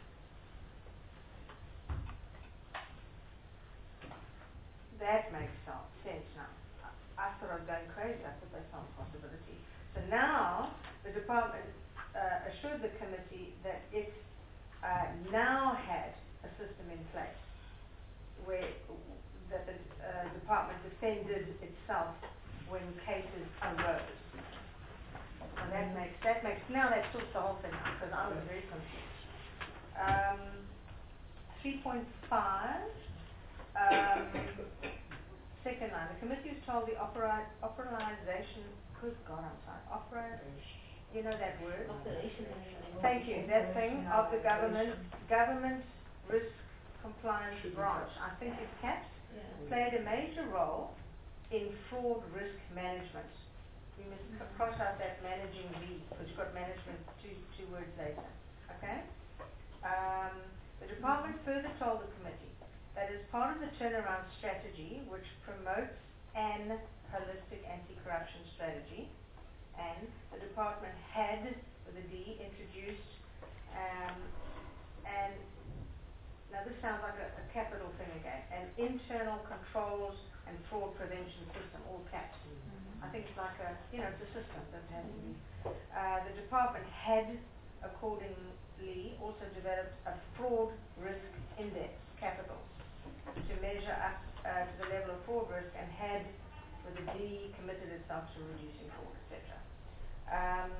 That makes some sense now. I, I thought I was going crazy. I thought that's not a possibility. So now, the department uh, assured the committee that it uh, now had a system in place where that the uh, department defended itself when cases arose. And that makes, that makes, now that sorts the whole thing out, because I was very confused. Um, three point five, um, second line, the committee was told the opera, operationalization, good God, I'm sorry, opera, you know that word? Operational. Thank you, that thing of the government, government risk compliance branch, I think it's CAPS, Yeah. played a major role in fraud risk management. We must c- cross out that managing V, because you've got management two, two words later, okay? Um, the department further told the committee that as part of the turnaround strategy, which promotes an holistic anti-corruption strategy, and the department had, with a D, introduced, um, and now this sounds like a, a capital thing again, an internal controls and fraud prevention system, all caps. I think it's like a, you know, it's a system that has to be. Uh, the department had accordingly also developed a fraud risk index capitals to measure up uh, to the level of fraud risk and had, with a D, committed itself to reducing fraud, et cetera. Um,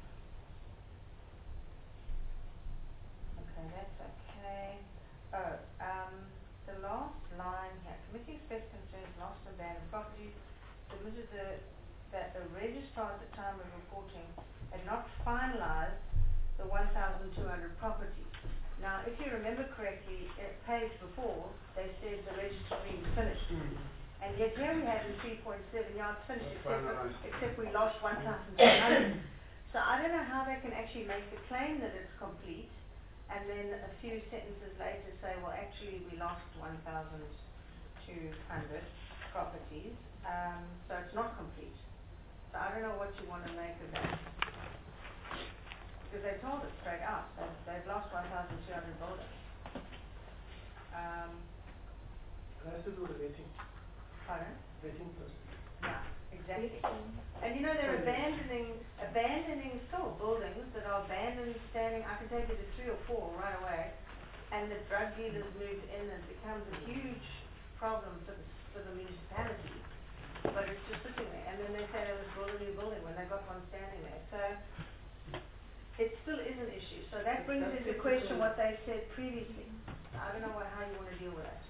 okay, that's okay. Oh, um, the last line here, committee expressed concerns lost and abandoned properties, submitted the, that the registrar at the time of reporting had not finalized the one thousand two hundred properties. Now, if you remember correctly, a page before, they said the registry was finished. Mm. And yet here we have in three point seven, yeah, it's finished, It's except, for, finalized. except we lost one thousand two hundred. So I don't know how they can actually make the claim that it's complete, and then a few sentences later say, well, actually we lost one thousand two hundred properties, um, so it's not complete. So I don't know what you want to make of that. Because they told us straight out, they've, they've lost one thousand two hundred buildings. Um, It has to do with the rating, pardon? rating process. Yeah, exactly. And you know, they're abandoning, abandoning still buildings that are abandoned, standing, I can take you to three or four right away, and the drug dealers moved in and it becomes a huge problem for the, for the municipality. But it's just sitting there, and then they say they must build a new building when they got one standing there, so it still is an issue. So that brings That's into typical. question what they said previously. I don't know what, how you wanna deal with that.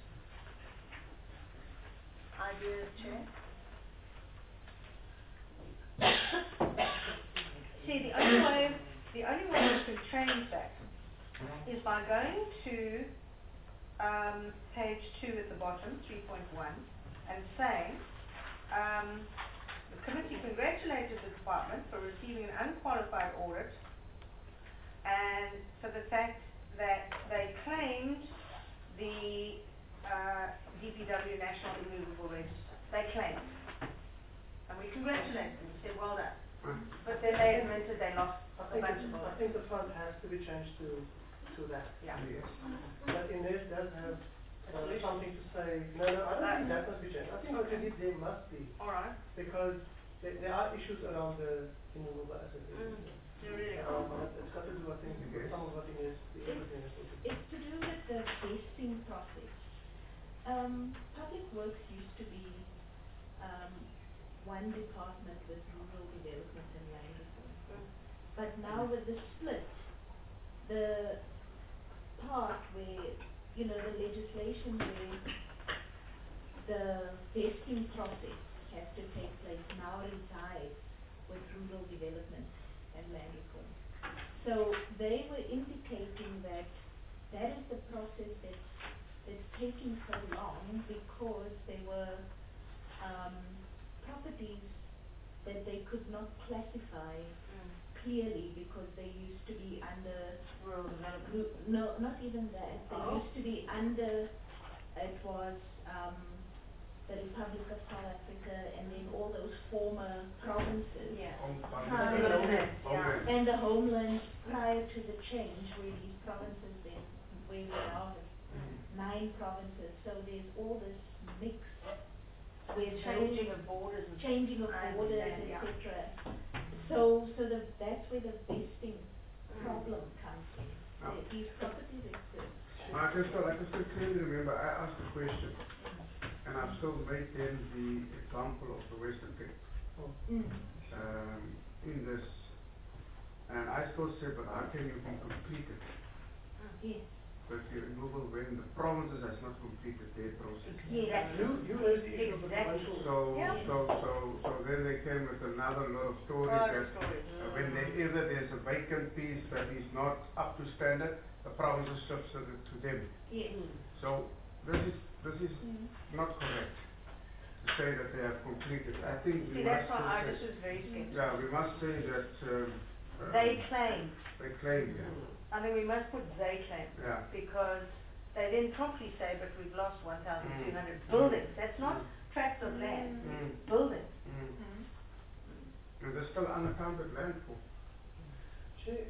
Ideas, Chair? See, the only way, the only way you can change that is by going to um, page two at the bottom, three point one, and saying, um, the committee congratulated the department for receiving an unqualified audit and for the fact that they claimed the uh, D P W National Immovable Register. They claimed. And we congratulated them, we said well done. But then they admitted they lost I a think, bunch of I bullets. think the fund has to be changed to, to that. Yeah. Yes. But Inez does have uh, Solution. something to say, no, no, I don't Uh, think that must be changed. I think what you did there must be, All right. because there, there are issues around the immovable asset. Mm. There really Um, are. but it's got to do, I think, with Yes. some of what Inez, the other thing is what you It's to do with the vesting process. Um, Public Works used to be, um, one department with rural development and land reform. Mm. But now with the split, the part where, you know, the legislation where the vesting process has to take place now resides with rural development and land reform. So they were indicating that that is the process that's, that's taking so long because there were um, properties that they could not classify Mm. clearly because they used to be under, Rural development. ru- no, not even that, they Oh. used to be under, it was um, the Republic of South Africa and then all those former provinces. Yeah. On- on- Prior- Homeland, yeah. Homeland. And the homeland prior to the change where these provinces then, where we now have nine provinces, so there's all this mix with Changing those of borders and changing of I borders, understand, et yeah. cetera. So, so the, that's where the vesting Mm. problem comes in. Ah. The- These properties exist. I can still, I can still clearly remember, I asked a question, and I've still made then the example of the Western Cape, Mm. um, in this, and I still say, but how can you be completed Yes, with your removal when the provinces has not completed their process? yes. You, you raised the issue of the Exactly. provincial. So, Yeah. so, so, so then they came with another lot of stories Oh, that stories. uh, when there either there's a vacant piece that is not up to standard, the provinces shifts it to them. Yes. So this is, this is Mm. not correct to say that they have completed. I think we See, must that's why I say, just was very skeptical. yeah, we must say that, um, um, They claim, they claim, yeah, I think we must put they claim, yeah. because they then promptly say, but we've lost one thousand two hundred Mm. buildings. That's not tracts of land, Mm. buildings. Mm. Mm. And there's still unaccounted land for. Chair,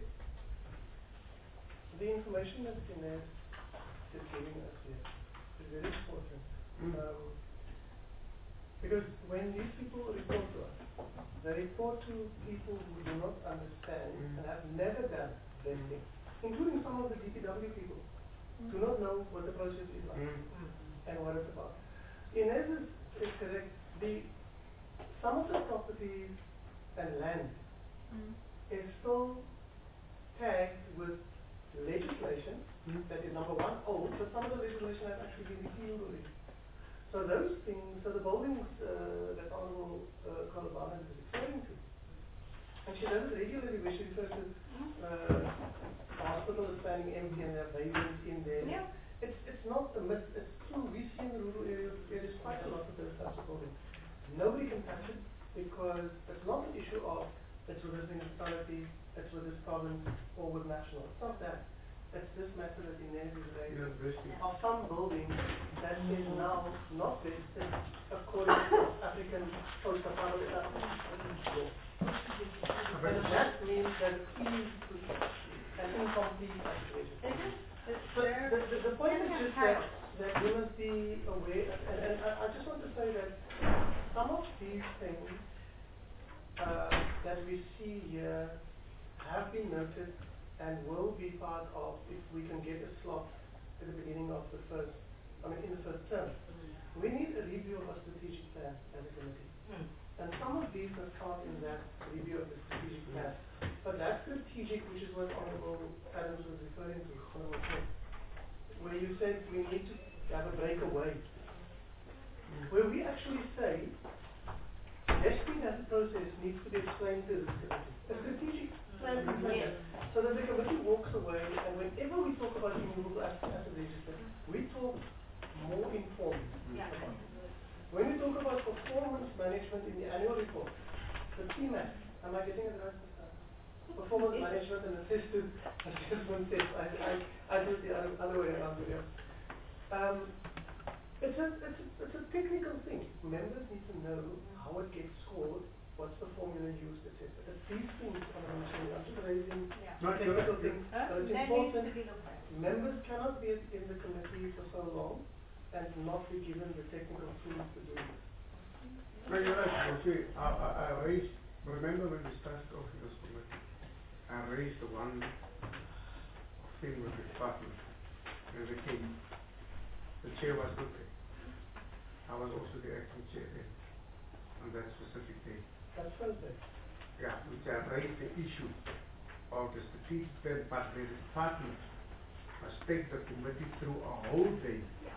the information that Inez is giving us here is very important. Mm. Um, because when these people report to us, they report to people who do not understand Mm. and have never done vesting, including some of the D P W people. do not know what the process is like Mm. and what it's about. Inez is, is correct. The, some of the properties and land Mm. is still tagged with legislation Mm. that is number one old, but some of the legislation has actually been repealed already. So those things, so the buildings uh, that Honorable uh, Kolobana is referring to, and she does it regularly where she refers to uh, the hospital is standing empty and there are babies in there. Yeah. It's it's not a myth, it's true. We see in the rural areas there is quite a lot of those types of buildings. Nobody can touch it because it's not an issue of it's with this municipality, it's with this province or with national. It's not that. It's this matter that Inez is raising. Yeah, basically. Of some buildings that is now not vested according to African post-apartheid law. And that means that it is an incomplete application. It is, it's So there. the, the, the point is Can have just that, chaos. that we must be aware, and, and I, I just want to say that some of these things uh, that we see here have been noted and will be part of, if we can get a slot at the beginning of the first, I mean in the first term. We need a review of our strategic plan as a committee. And some of these are part in that review of the strategic plan. But that strategic, which is what Honorable Adams was referring to, Honorable Chair, where you said we need to have a breakaway, where we actually say, testing as a process needs to be explained to the committee. A strategic plan is like that, so that the committee walks away, and whenever we talk about immovable assets as a register, we talk more informed Yeah. about it. When we talk about performance management in the annual report, the P M A S, am I getting it right? Performance management and assisted assessment test. I, I, I do it the other, other way around here. Um, it's a, it's a, it's a technical thing. Members need to know how it gets scored, what's the formula used, et cetera. It's these things I'm mentioning. I'm just raising Yeah. No, it's technical correct. things, Huh? but it's That needs important. to be looked at. Members cannot be in the committee for so long and not be given the technical tools to do this. No, you're right, Jose. I, I, I raised, remember when we started off in this committee, I raised the one thing with the department, and the king, the chair was not there. I was also the acting chair then, on that specific day. That's Thursday. Yeah, which I raised the issue of the strategic plan, but the department must take the committee through a whole day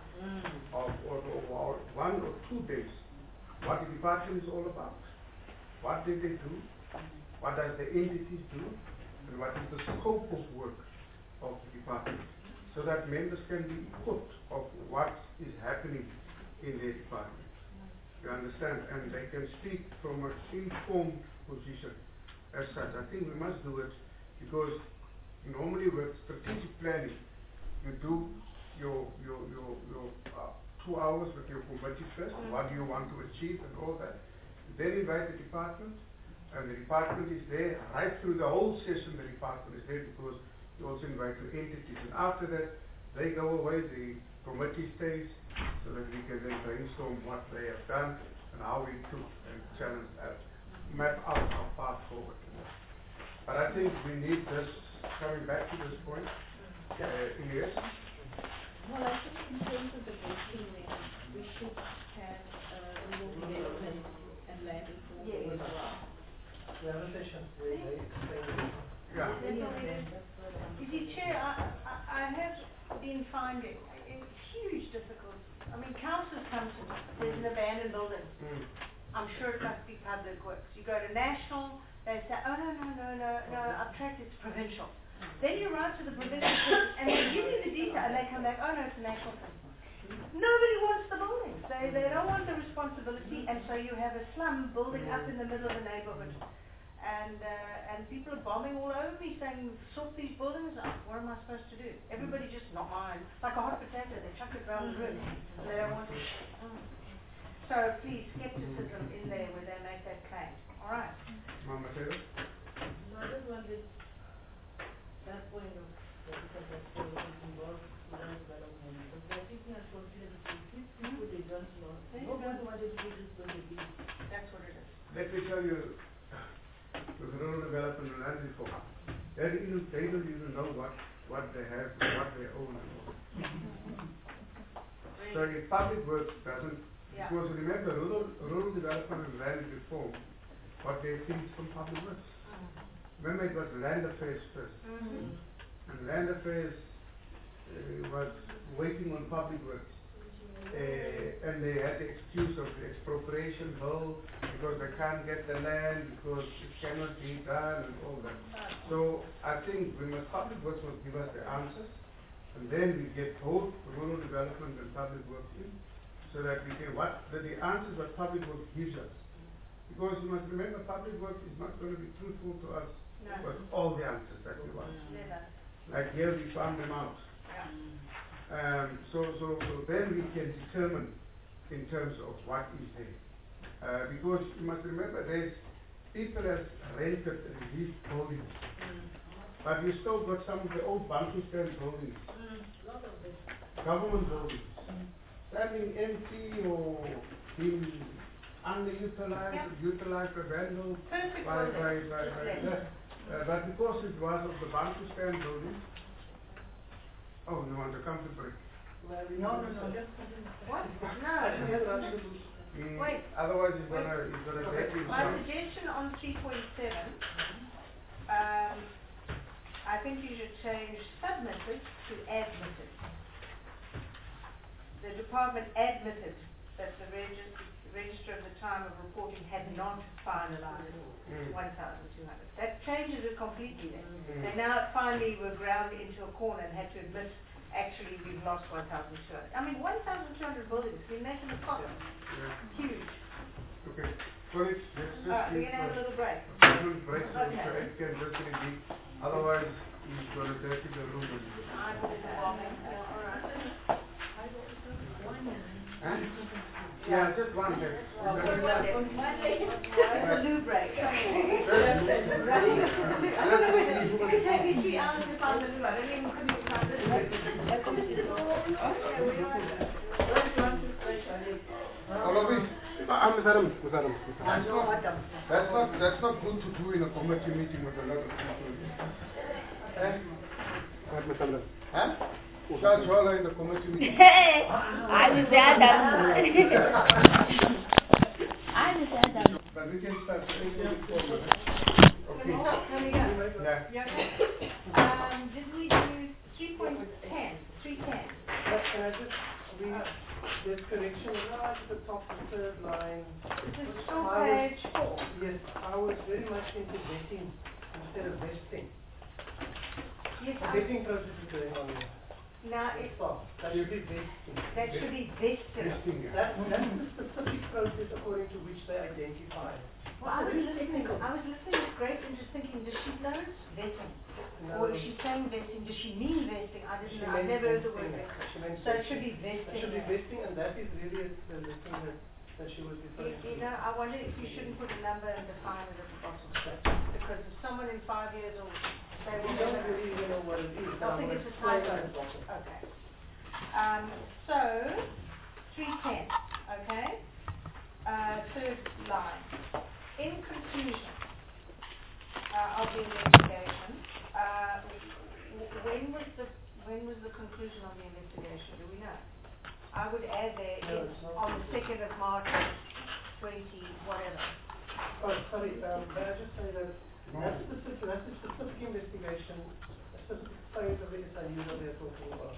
of, or, or, or one or two days, what the department is all about, what did they do, what does the entities do, and what is the scope of work of the department, so that members can be equipped of what is happening in their department. You understand? And they can speak from an informed position as such. I think we must do it because normally with strategic planning, you do your your your, your uh, two hours with your committee first. Mm-hmm. What do you want to achieve and all that. Then invite the department, and the department is there right through the whole session. The department is there because you also invite the entities, and after that they go away. The committee stays so that we can then brainstorm what they have done and how we took and challenge that, map out our path forward. But I think we need this, coming back to this point, uh, Elias. Well, I think in terms of the vesting, we should have uh, rural development and land reform as well. We have a session where they explain it. Yeah. Any of them. You see, Chair, I, I, I have been finding a huge difficulty. I mean, councillors come to me, there's an abandoned building. Mm. I'm sure it must be public works. You go to national, they say, oh, no, no, no, no, no, I've tracked, it's provincial. Then you write to the provincial person, and they give you the detail, and they come back, oh, no, it's a national thing. Nobody wants the buildings. They, they don't want the responsibility, and so you have a slum building up in the middle of the neighborhood. And uh, and people are bombing all over me saying, sort these buildings out. What am I supposed to do? Everybody just, not mine. Like a hot potato, they chuck it around the room. And they don't want it. Mm. So please, skepticism in there where they make that claim. All right. Mama Taylor? No, I just wanted that point of the infrastructure which is involved rural development. Because we are taking as consideration these people they don't know. Nobody wanted to do this going to be. That's what it is. Let me tell you, with rural development and land reform, they, even, they don't even know what what they have, what they own. So if public works doesn't, Yeah. because remember, rural, rural development and land reform, what they think from public works. Remember, it was land affairs first. Mm-hmm. And land affairs uh, was waiting on public works. Uh, and they had the excuse of the expropriation bill because they can't get the land because it cannot be done and all that. So I think we must, public works must give us the answers, and then we get both rural development and public works in, so that we can what the, the answers that public works gives us. Because you must remember, public works is not going to be truthful to us No. with all the answers that we want. Never. Like here we found them out. Yeah. Um, so, so, so then we can determine in terms of what is there. Uh, because you must remember, there's people have rented and leased buildings, but you still got some of the old Bantustan buildings, government buildings, standing empty or being underutilized, Yep. utilized or vandals Perfect by, building. by, by, Just by left. that. Uh, but because it was of the Bantustan buildings, oh, you want to come to break? No, no, no, just continue. What? Actually, No. yes, absolutely. Mm, Wait. Otherwise, it's gonna, it's gonna Okay. get you My some. suggestion on three point seven, um, I think you should change submitted to admitted. The department admitted that the regis- register at the time of reporting had not finalized Mm. one thousand two hundred. That changes it completely then. Mm. They now finally were ground into a corner and had to admit, actually, we've lost one thousand two hundred. I mean, one thousand two hundred buildings, we're making a profit. Yeah. Huge. Okay. Colleagues, let's just Alright, we're give gonna have a a little break. little break so Okay. so Ed can just repeat. Otherwise, he's gonna dirty the room. and- I put it in. Yeah, all right. Huh? Yeah, just one day. Well, Just- one day. One day. It's a loo break. I Just- don't know whether, it could take me three hours to find the loo. I don't even couldn't even find the loo. Okay, we are. All of it. I'm Saram, Saram. I know, I don't. That's not, that's not good to do in a committee meeting with a lot of people. Eh? I'm Saram. Huh? Judge Waller in the committee meeting. عايز زيادة عايز زيادة But we can start. Okay. Can we go? Yeah. You okay? Um, did we do three point ten, three ten? But can I just read this correction right at the top, the third line? This is still I was- page four. Yes, I was very much into vetting instead of vesting. Yes, The I, vetting process is going on here. now it, Stop, that should be vesting. that should be vested. Testing, yeah. That, that's the specific process according to which they identify. Well, I was listening, I was listening with great interest thinking, does she know it's vetting? Or is she saying vesting, does she mean vesting? I She didn't know, I've meant never heard the word vesting. vesting. She meant So it should be vesting. It vesting. should be there. vesting, and that is really the, the thing that, that she was You, referring to. you know, I wonder if you shouldn't put a number and define it at the bottom. Because if someone in five years will say, We well, don't never- really even know what it is, but I I'm think gonna it's a explain typo. at the bottom. Okay. Um, so, three ten, okay? Uh, third line. In conclusion, uh, of the investigation, uh, w- when was the, when was the conclusion of the investigation, do we know? I would add there, No, it's it's not. on the second of March, twenty, whatever. Oh, sorry, um, may I just say that, that's specific, that's a specific investigation, a specific phase of the S I U that they're talking about.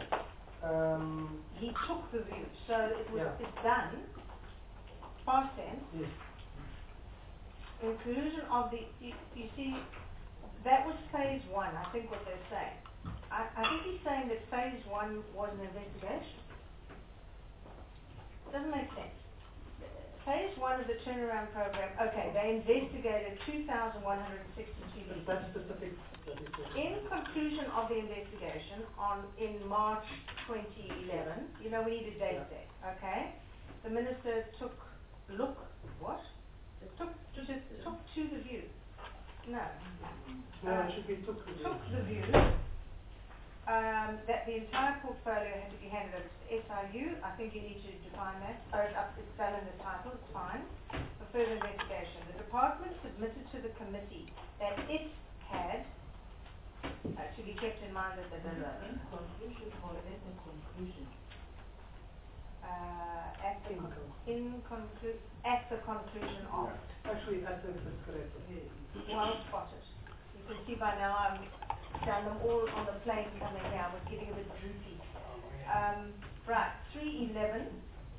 Um, He took the view, so it was, Yeah. it's done, past tense, yes, inclusion of the, you, you see, that was phase one, I think what they're saying. I, I think he's saying that phase one was an investigation. Doesn't make sense. Phase one of the turnaround program, okay, they investigated two thousand one hundred sixty-two that's leads. that specific, that is the- In conclusion of the investigation on, in March twenty eleven, you know, we need a date Yeah. there, okay? The minister took, look, what? Took, to, took to the view. No. No, Uh, it should be took. Took the view, um, that the entire portfolio had to be handed over to the S I U. I think you need to define that. Oh, it's up, it's done in the title, it's fine. For further investigation, the department submitted to the committee that it had uh, to be kept in mind that, that, that, that. In conclusion or at the conclusion? Uh, at the, In con- con- in conclu- at the conclusion of. Actually, I think that's correct. Well spotted. You can see by now I've done them all on the plane coming here. I was getting a bit droopy. Um, right, three eleven.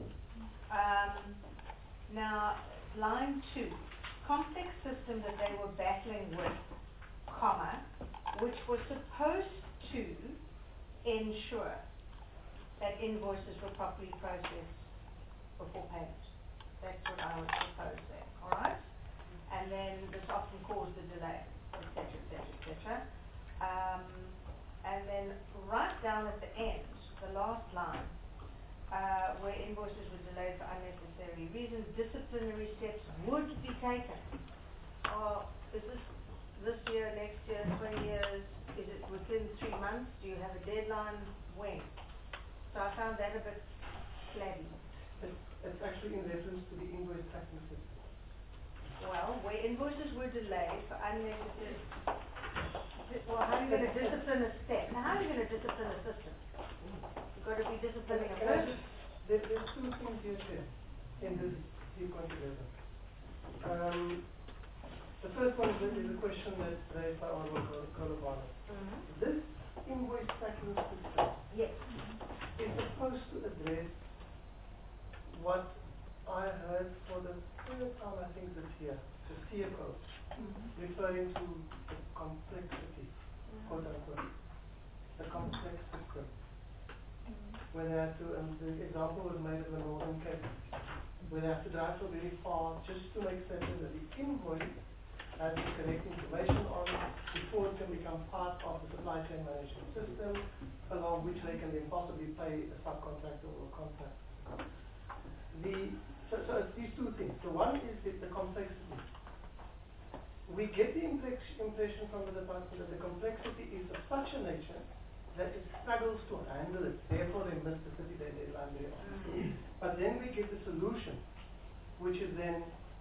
Um, now, line two. Complex system that they were battling with, comma, which was supposed to ensure that invoices were properly processed before payment. That's what I would propose there, all right? And then this often caused a delay, et cetera, et cetera, et cetera. Um, and then right down at the end, the last line, uh, where invoices were delayed for unnecessary reasons, disciplinary steps would be taken. Or is this this year, next year, twenty years? Is it within three months? Do you have a deadline? When? So I found that a bit flabby. It's, it's actually in reference to the invoice tracking system. Well, where invoices were delayed for unnecessary, di- well, how are you gonna discipline a step? Now, how are you gonna discipline a system? You've gotta be disciplining a Can I person. just, there, there's two things here, Chair, in this three-point together. Um, the first one is, is a question that's raised by Honorable Kolobana. Mhm. This invoice tracking system Yes. is supposed to address what I heard for the third time, I think this year, the C F O, Mhm. referring to the complexity, quote unquote, the complex system. Where they have to, and the example was made of the Northern Cape, where they have to drive so very far just to make certain that the invoice has the correct information on it before it can become part of the supply chain management system, along which they can then possibly pay a subcontractor or a contractor. The, so, so it's these two things. So one is the, the complexity. We get the implex- impression from the department that the complexity is of such a nature that it struggles to handle it, therefore they miss the thirty day deadline very often. But then we get the solution, which is then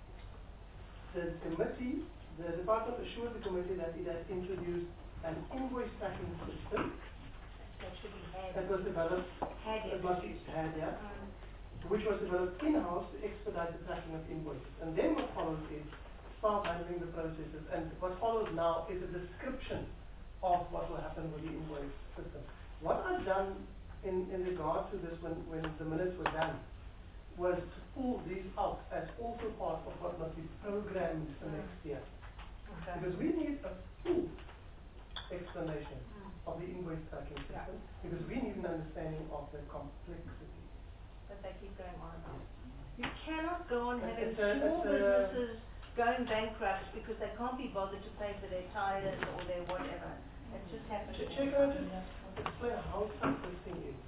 the committee, the department assured the committee that it has introduced an invoice tracking system That should be had. that was developed, Had that was had, yeah, Mm. which was developed in-house to expedite the tracking of invoices. And then what follows is start handling the processes. And what follows now is a description of what will happen with the invoice system. What I've done in, in regard to this when, when the minutes were done was to pull these out as also part of what must be programmed for Mm. next year. Okay. Because we need a full explanation Mm. of the invoice tracking Yeah. system, because we need an understanding of the complexity. That they keep going on about. You cannot go on It's having a- it's small a- businesses going bankrupt because they can't be bothered to pay for their tires or their whatever. It just happens. Ch- Check out just explain how tough this thing is.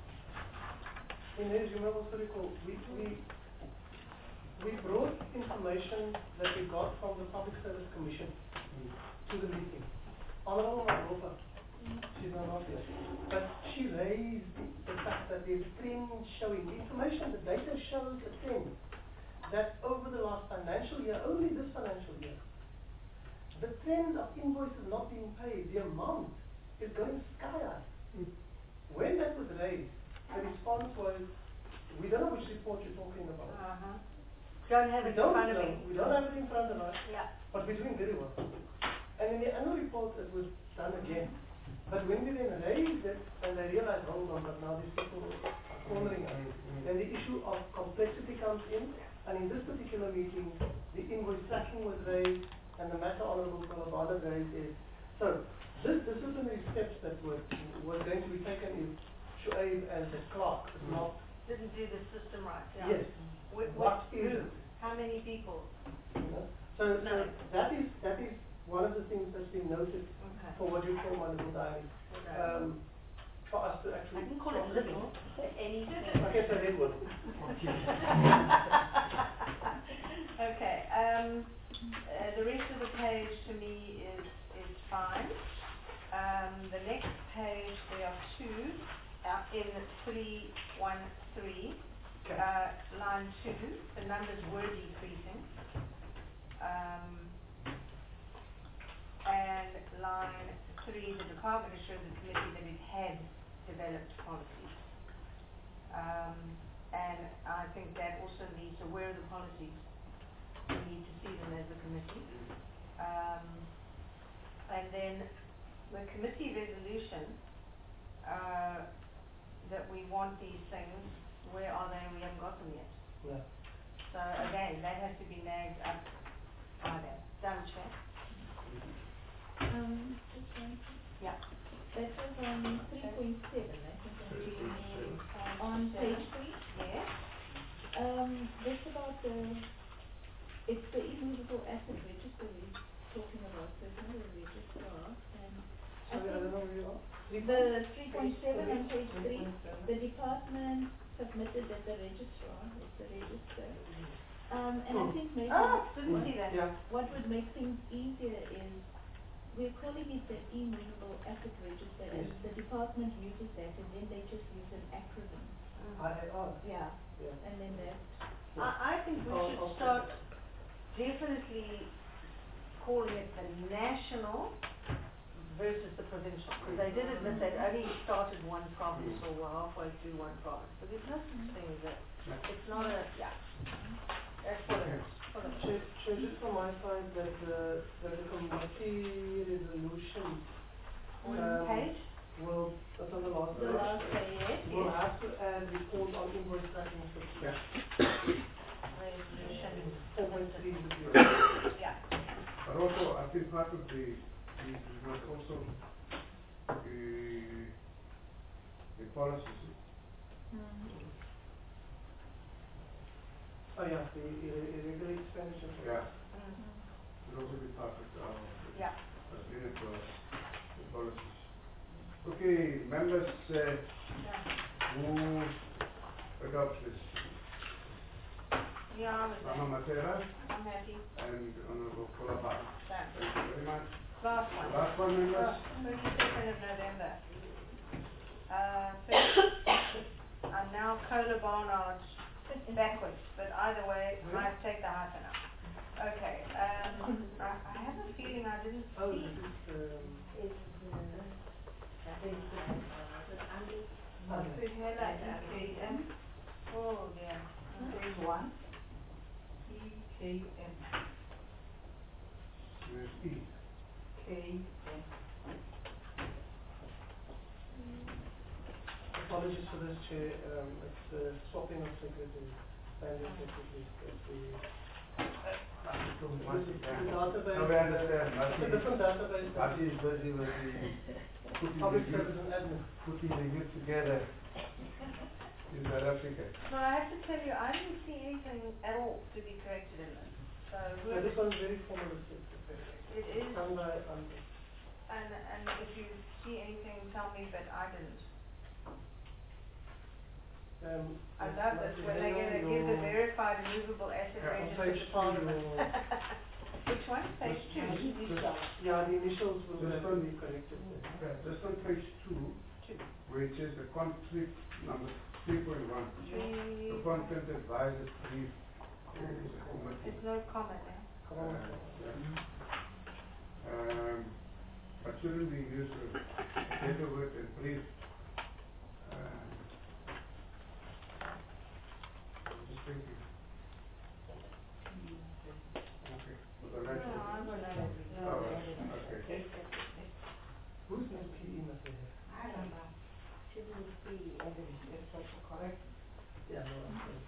In this, you may also recall, we, we, we brought information that we got from the Public Service Commission to the meeting. Honorable Maropa, she's not out here, but she raised the, the fact that there's a trend showing, the information, the data shows a trend that over the last financial year, only this financial year, the trend of invoices not being paid, the amount is going sky high. When that was raised, the response was, we don't know which report you're talking about. Uh-huh. Don't have We it in don't front of know, me. we don't have it in front of us, Yeah. but we're doing very well. And in the annual report, it was done again. But when we then raised it, and they realized, hold on, but now these people are cornering us, then the issue of complexity comes in, and in this particular meeting, the invoice tracking was raised, and the matter Honorable Kolobana raised is, so, this disciplinary steps that were, were going to be taken is Shuaib and the clerk, is not, Didn't do the system right. Yeah. yes, With, what with is who? it? How many people? You know? So, so No. that is, that is one of the things that's been noted Okay. for what you call wonderful diary. Okay. Um, for us to I actually. can call it living. Anything. Okay, so that one. Okay, um, uh, the rest of the page to me is, is fine. Um, the next page, there are two, uh, in three one three, Okay. uh, line two, the numbers were decreasing. Um, and line three three, the department assured the committee that it had developed policies. Um, and I think that also means aware of the policies. We need to see them as a committee. Um, and then the committee resolution, uh, that we want these things, where are they? We haven't got them yet. Yeah. So again, that has to be nagged up by them. Done, Chair? Um, just one thing. Yeah. That was on three point seven, I think, on- on page three. Yes. Um, that's about the, it's the immovable asset register we're talking about, so it's not a registrar, and I Sorry, I don't think know where you are. the three point seven on page three, the department submitted that the registrar is the register. Um, and I Oh. think maybe Oh, what, didn't see that. Yeah. what would make things easier is we're calling it the immovable asset register, and Yes. the department uses that, and then they just use an acronym. I A R. Yeah, Yeah. and then that. I, I think we I'll- should I'll start definitely calling it the national versus the provincial. Because they did it, but they'd only started one province or were halfway through one province. But there's no such thing as that. It's not a, yeah. That's what it is. What it is. Chair, Chair, just from my side, that the, that the committee resolution On Um, page, will, that's on the last The page. last page, yes, We'll yes. have to add report on invoice tracking system. Yeah. Resolution, Four point three would be. yeah. But also, I think part of the, the, we must also, uh, the policies, Oh, yeah, the irre- irregular expenditure. yeah, Mm. will also be part of our, Yeah. as unit to us, the policies. Okay, members, uh, Yeah. who adopt this? Yeah, I was there. Mama Matera I'm happy. and Honorable Kolaba. Thanks. Thank you very much. Last The one. last one, members? Twenty-second of November. Uh, first, I'm now Cola Barnard backwards, but either way, I take the hyphen out. Okay, um, I, I have a feeling I didn't Oh, see. this is, um, It's, uh, I think, uh, under, under. Suhela E K M. Oh, dear. Page one, E K M, There's E. K M. Apologies for this, Chair, um, it's the swapping of secretaries, standing secretaries, that we. Too The much, the yeah. database. No, we understand, It's a Mati. different database. than Mati is busy with the, putting the Public youth, service and admin. putting the youth together in South Africa. No, I have to tell you, I didn't see anything at all to be corrected in this. So, Yeah, this one's very formal, it's, it's, it is, it's done by, um, and, and if you see anything, tell me, but I didn't. um. I yes, love like this, the when they're gonna give the your- verified immovable asset Yeah, on register page to Parliament. two. Which one? Page two? Yeah, the initials will Just have to on- be corrected there. Yeah, just on page two, Two. which is the conflict number three point one. Three. The content advisors brief uh, is a committee. There's no comment there. Come on. Um, but shouldn't we use a better word than brief? Um, I'm just thinking. Okay, for the No, next I'm one. gonna, no, Oh, no, okay. Who's this P E must have? I don't know, shouldn't it be evident, it's also correct? Yeah, no, I'm sorry.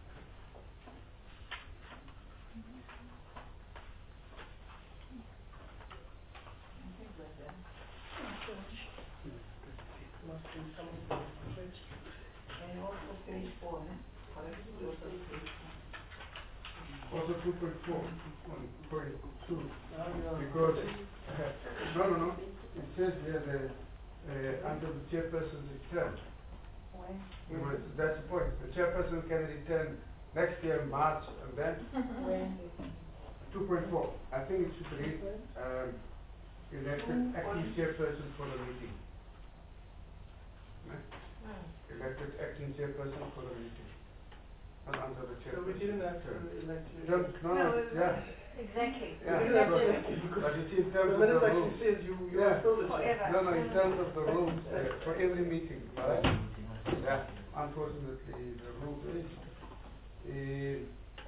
Must be coming from the church. And also page four, ne? Correct, also page four. Also two point four, on point two, Ah, yeah. because, no, no, no, it says here that, uh, under the chairperson's term. When? It was, that's the point, the chairperson can return next year, March, and then When? two point four, I think it should read, um, elected acting chairperson for the meeting. Right? Hmm. Elected acting chairperson for the meeting. Not under the So chairperson. we didn't have to term. elect you. Don't, no, No, no, it- yeah, Exactly. Yeah, Because that's but, what- but you see in terms The of minute the actually rules, says you, you Yeah. are still the chair. Forever. no, no, in terms of the rules, uh, for every meeting, right? Yeah, unfortunately, the rule is, is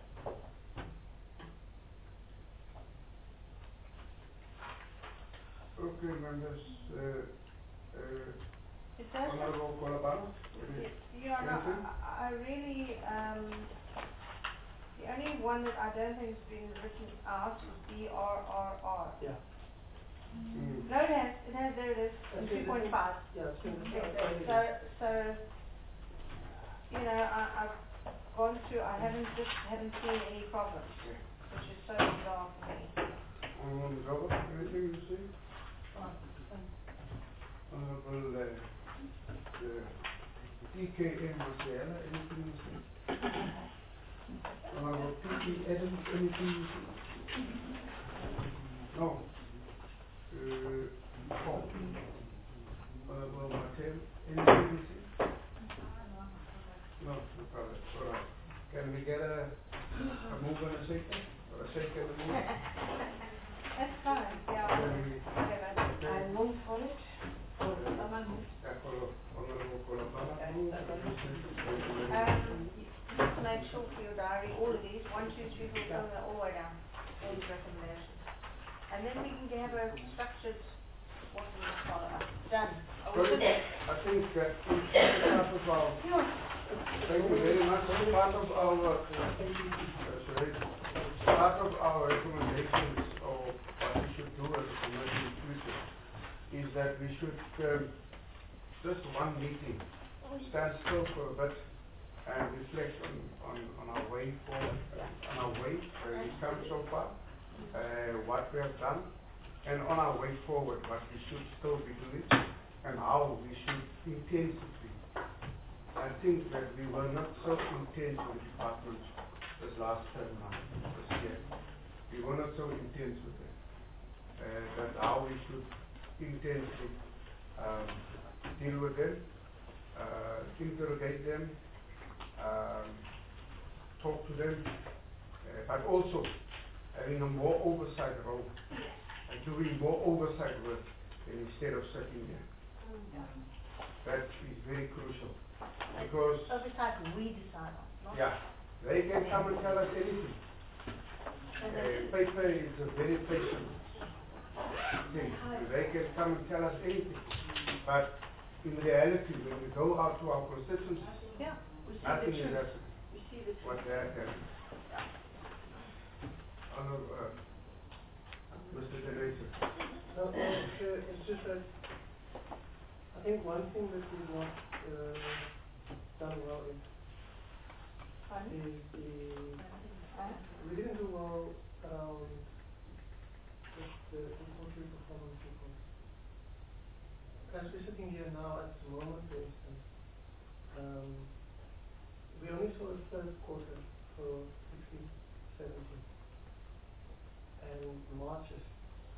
okay, members, uh, uh, It does. Honorable Kolabana, Y- Yeah, no, anything? I, I really, um, the only one that I don't think has been written out is B R R R. Yeah. Mm. No, it has, it has, there it is, That's two it, point isn't it? five. Yeah, it's been, Okay, uh, so, so, you know, I, I've gone through, I haven't, just haven't seen any problems, which is so bizarre for me. Um, Robert, anything you see? Honorable, uh, the D K M Marcella, anything you see? Honorable P T Adams, anything you see? No. Uh, oh. Honorable Martel, anything you see? No, no problem, all right. Can we get a, a move and a second, or a second and a move? That's fine, yeah, Can we, whatever. okay? I move for it, or someone moves. Yeah, Colo- Honorable Kolabala, move. Um, just make sure for your diary, all of these, one, two, three, four, five, all the way down, all these recommendations. And then we can have a structured, what we will follow up, done. Are we Sorry, good? I think that is part of our, Yeah. thank you very much, part of our, uh, sorry, part of our recommendations or what we should do as a committee in future is that we should, um, just one meeting, stand still for a bit and reflect on, on, on our way forward, uh, on our way, where we've come so far, uh, what we have done, and on our way forward, what we should still be doing, and how we should intensively. I think that we were not so intense with the department this last term now, this year. We were not so intense with it. Uh, that's how we should intensely um, deal with them, uh, interrogate them, um, talk to them, uh, but also having a more oversight role, and doing more oversight work than instead of sitting there. That is very crucial, because Oversight we decide on, not. yeah, they can come and tell us anything. And Uh, then- paper is a very patient thing. They can come and tell us anything, but in reality, when we go out to our constituencies, Yeah, we see the nothing is truth. happening. We see the What truth. they are telling. Honor, uh, Mister Denison. No, no, it's, uh, it's just that, I think one thing that we've not, uh, done well is, Pardon? is the, Huh? we didn't do well around with the, the quarterly performance reports. As we're sitting here now at the moment, for instance, um, we only saw the third quarter for sixteen, seventeen. And March is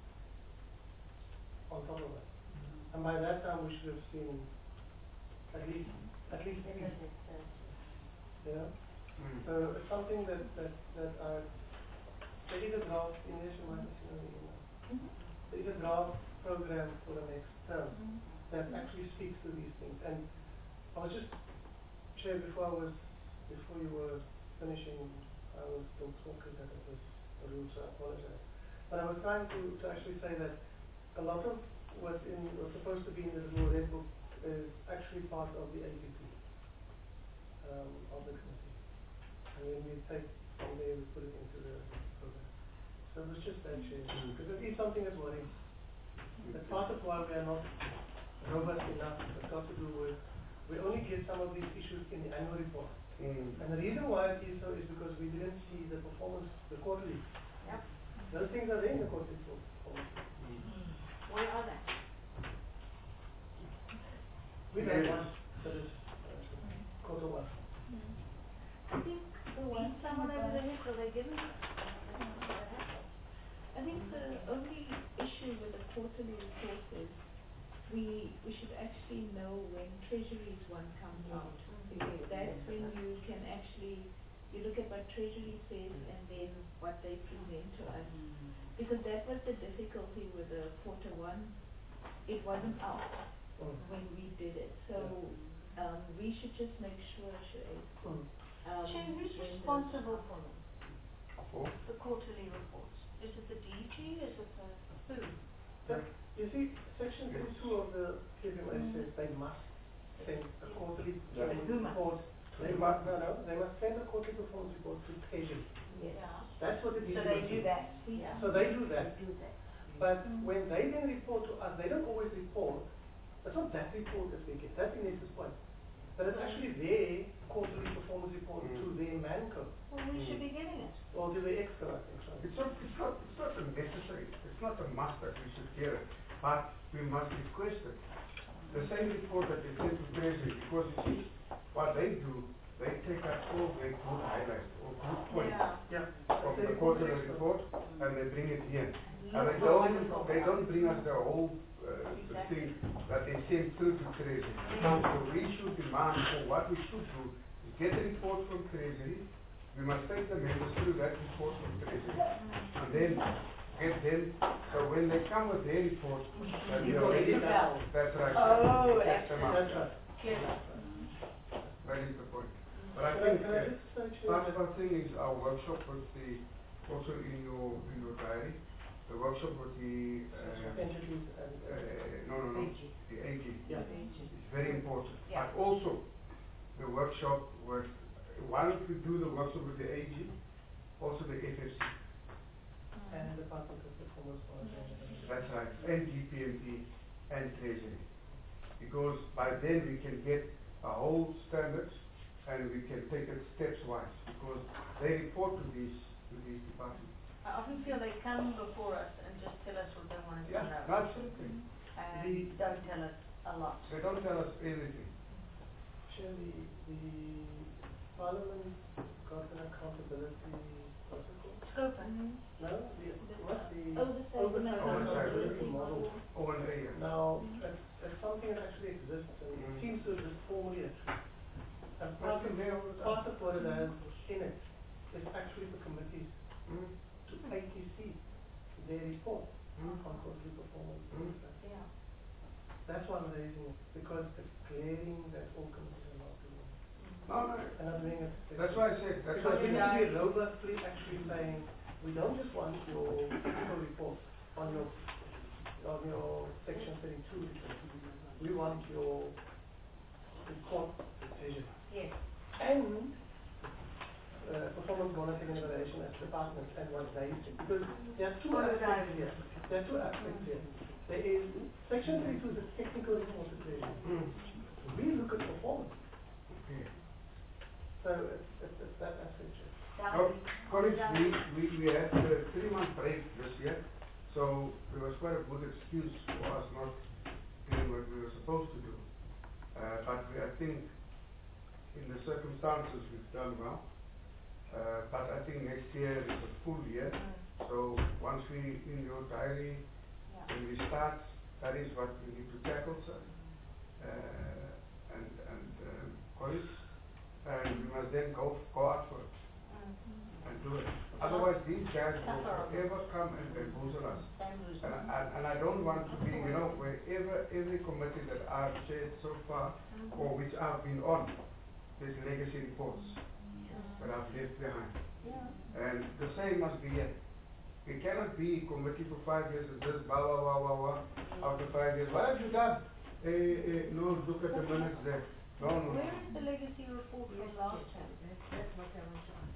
on top of that. And by that time, we should have seen at least, at least three. Yeah? Mm. So it's something that, that, that I, there is a draft, Ines, you might have seen on the email. There is a draft program for the next term that actually speaks to these things. And I was just, Chair, before I was, before you were finishing, I was still talking that it was a rude, so I apologize. But I was trying to, to actually say that a lot of what's in, what's supposed to be in the little red book is actually part of the A P P, um, of the committee. And then we take from there, we put it into the program. So it was just that, Chair, because it is something that's worrying. That's part of why we are not robust enough. It's got to do with, we only get some of these issues in the annual report. Mm. And the reason why it is so is because we didn't see the performance, the quarterly. Yep. Those things are there in the quarterly performance. Where are they? We had one for this, uh, quarter one. I think the one someone over the head, so they're giving, I think the only issue with the quarterly report is we, we should actually know when treasury's one comes out. Because that's when you can actually You look at what Treasury says and then what they present to us. Because that was the difficulty with the quarter one. It wasn't out Mm. when we did it. So um, we should just make sure, Sheree, Mm. um, Shane, who's when the- responsible for them? For? The quarterly reports? Is it the D G, is it the, who? But you see, section thirty-two of the P F M A says they must send a quarterly Yeah. performance Who must? report. They must, no, no, they must send a quarterly performance report to Treasury. Yes. Yeah. That's what it is. So they do that? Yeah. So they do that. do that. But when they then report to us, they don't always report. It's not that report that we get. That's Ines's point. But it's actually their quarterly performance report Mm. to their MANCO Well, we should be getting it. or to the extra, I think so. It's not, it's not, it's not a necessary, it's not a must that we should get it, but we must request it. The same report that is sent to Treasury, because you see, what they do, they take out all their good highlights or good points Yeah. Yeah. from They the report quarterly extra. report, and they bring it here. And they Look don't, wonderful. they don't bring us the whole, uh, the Exactly. thing that they send through to Treasury. So we should demand, or what we should do, is get a report from Treasury, we must take the members through that report from Treasury, and then get them, so when they come with their report, then we You are already ready. done. That's right. Oh, We check them out. That's right. Clear. That is the point. But I Can I, think, can I uh, just actually, part of our thing is our workshop with the, also in your, in your diary, the workshop with the, uh, entities and, uh, uh, no, no, no, the A G. yeah. It's very important. Yeah. But also, the workshop with, why don't we do the workshop with the A G, also the F F C, And the Department of Performance Monitoring. that's right, and G P M P and Treasury. Because by then we can get a whole standards and we can take it steps wise, because they report to these, to these departments. I often feel they come before us and just tell us what they want us to Yeah, know. absolutely. And The- don't tell us a lot. They don't tell us everything. Actually, the Parliament got an accountability, what's it called? Scoping. No, the, what's the? Oversight and Oversight and accountability accountability model. O and A. yeah. Now, it's, it's something that actually exists and it Mm. seems to exist formally actually. And It's part of, been there all the time. part of what it has in it is actually the committees Mm, to A T C, their report mm, on quarterly performance. Mm. Yeah. That's why I'm raising it, because it's glaring that all committees are not doing it. no, no, And I'm doing it. that's why I said, that's Because why we I need said. to be robustly actually saying, we don't just want your technical report on your, on your section thirty-two report. We want your report decision. Yes. And, uh, performance monitoring and evaluation as departments and what they do. Because there are two What do aspects they- here. There are two aspects here. There is, section thirty-two is a technical report decision. Mm. We look at performance. Okay. So it's, it's, it's that aspect here. So, colleagues, we, we, we had a three month break this year, so it was quite a good excuse for us not doing what we were supposed to do. Uh, but we, I think, in the circumstances, we've done well. Uh, but I think next year is a full year, so once we, in your diary, Yeah. when we start, that is what we need to tackle, sir. Uh, and, and, um, colleagues, and we must then go, go out for it and do it. Otherwise, these guys will forever come and bamboozle us. And, and, and I don't want to be, you know, wherever, every committee that I've chaired so far, or which I've been on, there's legacy reports that I've left behind. And the same must be here. We cannot be committee for five years and just blah, blah, blah, blah, blah. After five years, what have you done? Eh, eh, no, look at the minutes there. No, no, no. Where is the legacy report from last time? That's what I want to ask.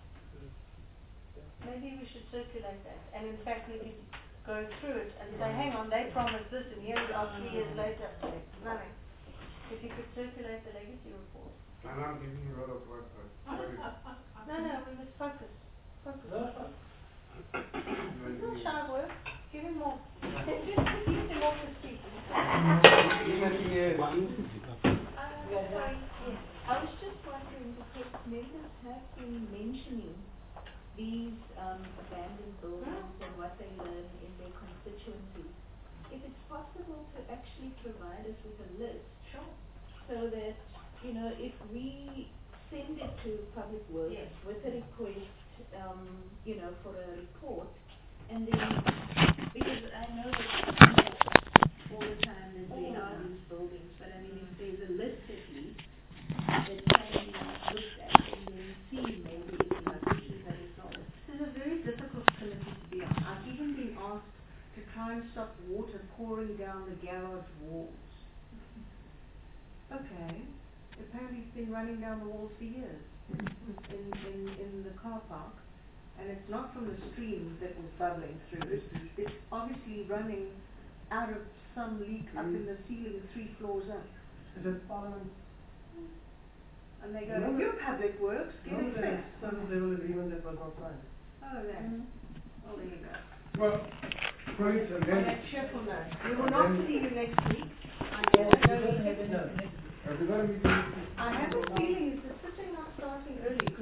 Maybe we should circulate that, and in fact, we could go through it and say, hang on, they promised this, and here we are three years later, nothing. If you could circulate the legacy report. And I'm giving you a lot of work, but what is No, no, we must focus, focus. No, He's not shy of work, give him more, just use him off the street. even here, Uh, sorry, yes. I was just wondering, because members have been mentioning these um, abandoned buildings and what they learn in their constituencies. If it's possible to actually provide us with a list, Sure. so that, you know, if we send it to Public Works Yes. with a request, um, you know, for a report, and then, because I know that all the time that there are these buildings, but I mean, if there's a list at least, that can be looked at and then see maybe if there are issues that is solved. This is a very difficult committee to be on. I've even been asked to try and stop water pouring down the garage walls. Okay, apparently it's been running down the walls for years in, in, in the car park. And it's not from the stream that was bubbling through, it's, it's obviously running out of some leak up in the ceiling three floors up. Is it Parliament? And they go, Remember- your public works, get it Remember the fixed. service level agreement that was not signed? Oh, that, oh, there you go. Well, points and On then, that cheerful note, we will not see you next week. I Yes, don't we know don't if- have it now. have we got a meeting? I have a feeling, is the sitting not starting early?